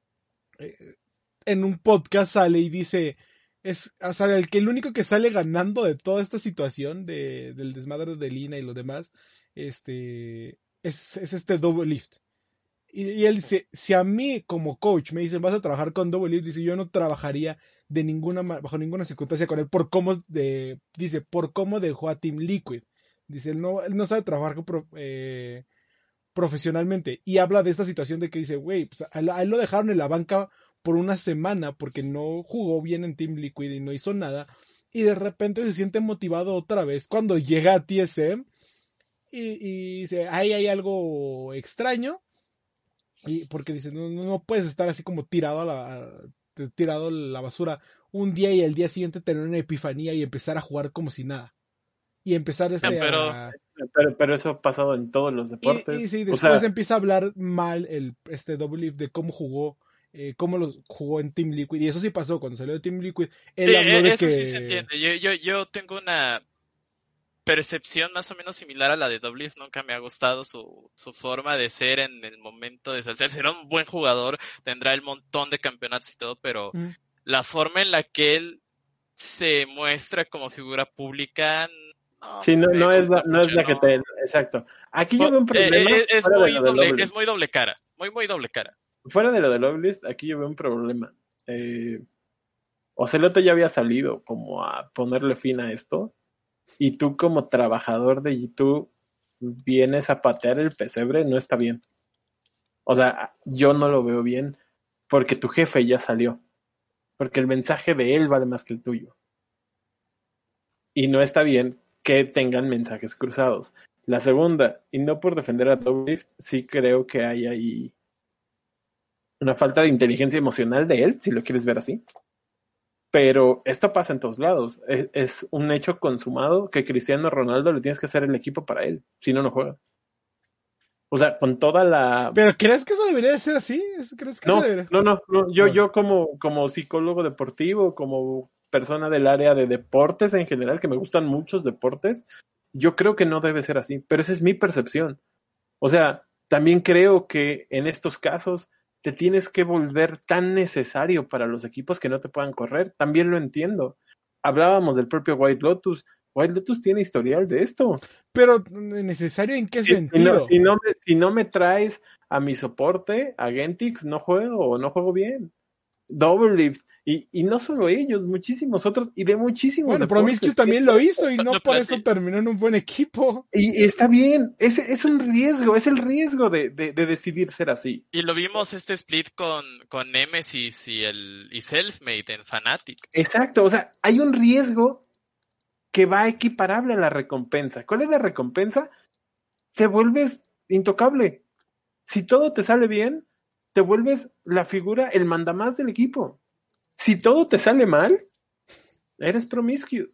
Speaker 2: en un podcast sale y dice, o sea, el único que sale ganando de toda esta situación del desmadre de Lina y lo demás, es este Double Lift. Y él dice, si a mí como coach me dicen vas a trabajar con Double Lift, dice, yo no trabajaría bajo ninguna circunstancia con él por cómo dejó a Team Liquid. Dice, él no sabe trabajar profesionalmente. Y habla de esta situación de que dice, güey, pues a él lo dejaron en la banca por una semana porque no jugó bien en Team Liquid y no hizo nada. Y de repente se siente motivado otra vez cuando llega a TSM y dice, ahí hay algo extraño. Y porque dice, no puedes estar así como tirado a la basura un día y al día siguiente tener una epifanía y empezar a jugar como si nada. Y empezar
Speaker 3: Pero
Speaker 2: a...
Speaker 1: Pero eso ha pasado en todos los deportes.
Speaker 2: Y sí,
Speaker 1: O
Speaker 2: después
Speaker 1: sea,
Speaker 2: empieza a hablar mal este Double Leaf de cómo jugó, cómo lo jugó en Team Liquid. Y eso sí pasó cuando salió de Team Liquid. Él habló de
Speaker 3: eso sí se
Speaker 2: que...
Speaker 3: entiende. Yo tengo una percepción más o menos similar a la de Doublelift. Nunca me ha gustado su forma de ser en el momento de saltar. Será un buen jugador, tendrá el montón de campeonatos y todo, pero
Speaker 2: Mm.
Speaker 3: la forma en la que él se muestra como figura pública no
Speaker 1: sí,
Speaker 3: me gusta
Speaker 1: no es
Speaker 3: mucho,
Speaker 1: la que te...
Speaker 3: no.
Speaker 1: Exacto. Aquí yo veo un problema
Speaker 3: Es
Speaker 1: fuera de
Speaker 3: muy
Speaker 1: lo de
Speaker 3: doble,
Speaker 1: Lovely.
Speaker 3: es muy doble cara, muy doble cara.
Speaker 1: Fuera de lo de Loveless, aquí yo veo un problema. Oceloto ya había salido como a ponerle fin a esto, y tú como trabajador de YouTube vienes a patear el pesebre, no está bien. O sea, yo no lo veo bien porque tu jefe ya salió, porque el mensaje de él vale más que el tuyo. Y no está bien que tengan mensajes cruzados. La segunda, y no por defender a Doublift, sí creo que hay ahí una falta de inteligencia emocional de él, si lo quieres ver así. Pero esto pasa en todos lados. Es un hecho consumado que Cristiano Ronaldo le tienes que hacer el equipo para él, si no, no juega. O sea, con toda la...
Speaker 2: ¿Pero crees que eso debería de ser así? ¿Crees que eso
Speaker 1: No,
Speaker 2: debería?
Speaker 1: no, no, no.
Speaker 2: Ah, bueno.
Speaker 1: Yo como psicólogo deportivo, como persona del área de deportes en general, que me gustan muchos deportes, yo creo que no debe ser así, pero esa es mi percepción. O sea, también creo que en estos casos te tienes que volver tan necesario para los equipos que no te puedan correr. También lo entiendo. Hablábamos del propio White Lotus. White Lotus tiene historial de esto.
Speaker 2: Pero, ¿necesario en qué sentido?
Speaker 1: Si no me traes a mi soporte, a Gentix, no juego bien. Double Lift, y no solo ellos, muchísimos otros, y de muchísimos
Speaker 2: Bueno,
Speaker 1: deportes.
Speaker 2: Promiscuous también lo hizo y no por eso terminó en un buen equipo.
Speaker 1: Y está bien, es un riesgo, es el riesgo de decidir ser así.
Speaker 3: Y lo vimos este split con Nemesis y Selfmade en Fnatic.
Speaker 1: Exacto, o sea, hay un riesgo que va equiparable a la recompensa. ¿Cuál es la recompensa? Te vuelves intocable. Si todo te sale bien, te vuelves la figura, el mandamás del equipo. Si todo te sale mal, eres Promiscuous.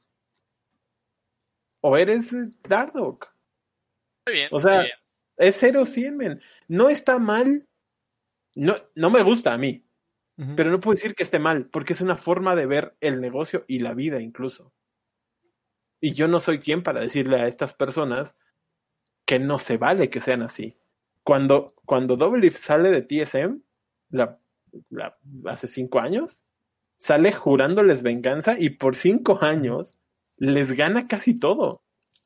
Speaker 1: O eres Dardock.
Speaker 3: Muy bien,
Speaker 1: o sea,
Speaker 3: muy bien.
Speaker 1: Es 0-100, men. No está mal. No me gusta a mí.
Speaker 2: Uh-huh.
Speaker 1: Pero no puedo decir que esté mal, porque es una forma de ver el negocio y la vida incluso. Y yo no soy quien para decirle a estas personas que no se vale que sean así. Cuando Double Lift sale de TSM, hace 5 años, sale jurándoles venganza y por 5 años les gana casi todo.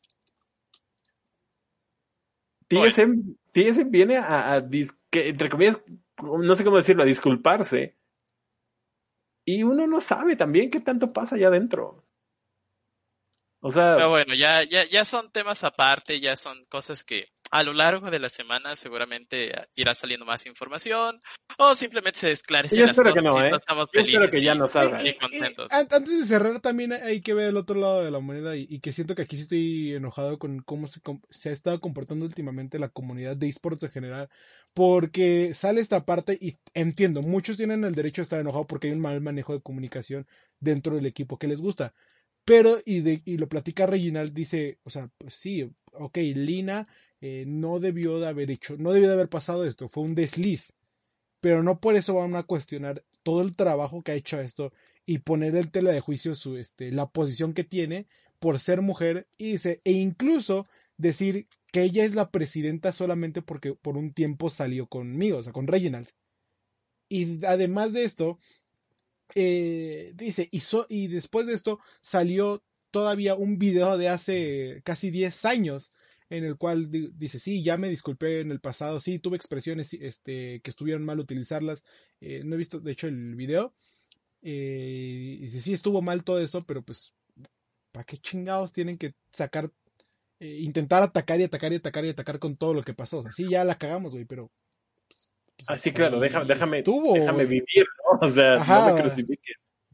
Speaker 1: TSM viene entre comillas, no sé cómo decirlo, a disculparse. Y uno no sabe también qué tanto pasa allá adentro. O sea...
Speaker 3: Pero bueno, ya son temas aparte, ya son cosas que a lo largo de la semana seguramente irá saliendo más información o simplemente se esclarecen las cosas
Speaker 1: que no,
Speaker 3: y estamos
Speaker 1: yo
Speaker 3: felices
Speaker 1: espero que ya no salga.
Speaker 3: y contentos.
Speaker 2: Antes de cerrar también hay que ver el otro lado de la moneda y que siento que aquí sí estoy enojado con cómo se ha estado comportando últimamente la comunidad de esports en general, porque sale esta parte y entiendo, muchos tienen el derecho a estar enojados porque hay un mal manejo de comunicación dentro del equipo que les gusta. Pero, y lo platica Reginald, dice, o sea, pues sí, ok, Lina no debió de haber pasado esto, fue un desliz, pero no por eso van a cuestionar todo el trabajo que ha hecho esto y poner en tela de juicio la posición que tiene por ser mujer, y dice, e incluso decir que ella es la presidenta solamente porque por un tiempo salió conmigo, o sea, con Reginald. Y además de esto, dice, y después de esto salió todavía un video de hace casi 10 años en el cual dice, sí, ya me disculpé en el pasado, sí, tuve expresiones que estuvieron mal utilizarlas, no he visto de hecho el video, dice, sí, estuvo mal todo eso, pero pues, ¿para qué chingados tienen que sacar, intentar atacar y atacar y atacar y atacar con todo lo que pasó? O sea, sí, ya la cagamos, güey, pero...
Speaker 1: Así, claro, déjame
Speaker 2: wey.
Speaker 1: vivir, ¿no? O sea,
Speaker 2: Ajá.
Speaker 1: no me crucifiques.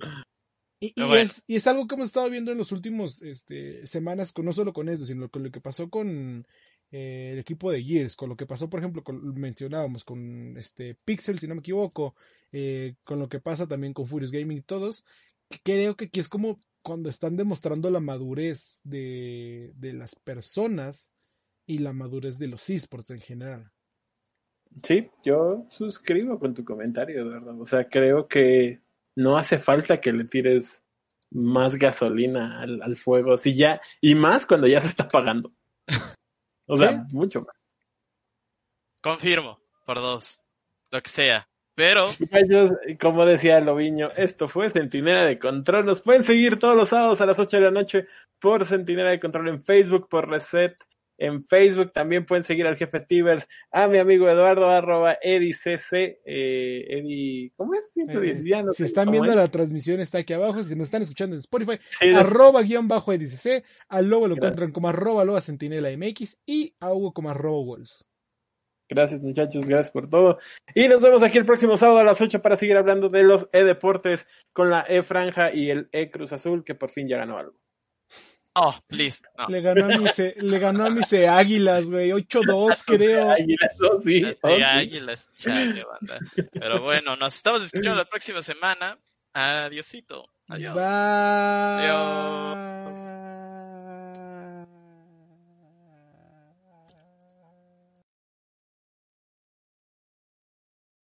Speaker 2: Y es algo que hemos estado viendo en los últimos semanas, no solo con eso, sino con lo que pasó con el equipo de Gears, con lo que pasó, por ejemplo, mencionábamos con Pixel, si no me equivoco, con lo que pasa también con Furious Gaming y todos, creo que aquí es como cuando están demostrando la madurez de las personas y la madurez de los esports en general.
Speaker 1: Sí, yo suscribo con tu comentario, de verdad. O sea, creo que no hace falta que le tires más gasolina al fuego, sí, ya, y más cuando ya se está pagando. O sea,
Speaker 2: ¿Sí?
Speaker 1: mucho más.
Speaker 3: Confirmo, por 2, lo que sea. Pero,
Speaker 1: Muchachos, como decía Loviño, esto fue Centinela de Control. Nos pueden seguir todos los sábados a las 8 de la noche por Centinela de Control en Facebook, por Reset en Facebook. También pueden seguir al jefe Tibers, a mi amigo Eduardo, @EdiCC, Edi, ¿cómo es? 110, ya no
Speaker 2: si
Speaker 1: sé
Speaker 2: están
Speaker 1: cómo
Speaker 2: viendo
Speaker 1: es.
Speaker 2: la transmisión está aquí abajo, si nos están escuchando en Spotify,
Speaker 1: Sí,
Speaker 2: @_EdiCC, al Lobo lo
Speaker 1: Gracias.
Speaker 2: encuentran como @Loba Centinela MX y a Hugo como @Walls.
Speaker 1: Gracias, muchachos, gracias por todo. Y nos vemos aquí el próximo sábado a las 8 para seguir hablando de los E-Deportes con la E-Franja y el E-Cruz Azul, que por fin ya ganó algo.
Speaker 3: oh, please, no.
Speaker 2: Le ganó a mis Águilas, güey, 8-2 creo.
Speaker 1: Águilas, oh, sí,
Speaker 3: Las
Speaker 1: oh,
Speaker 3: de
Speaker 1: sí.
Speaker 3: Águilas, chale, banda. Pero bueno, nos estamos escuchando la próxima semana. Adiosito. Adiós.
Speaker 2: Bye.
Speaker 3: Adiós.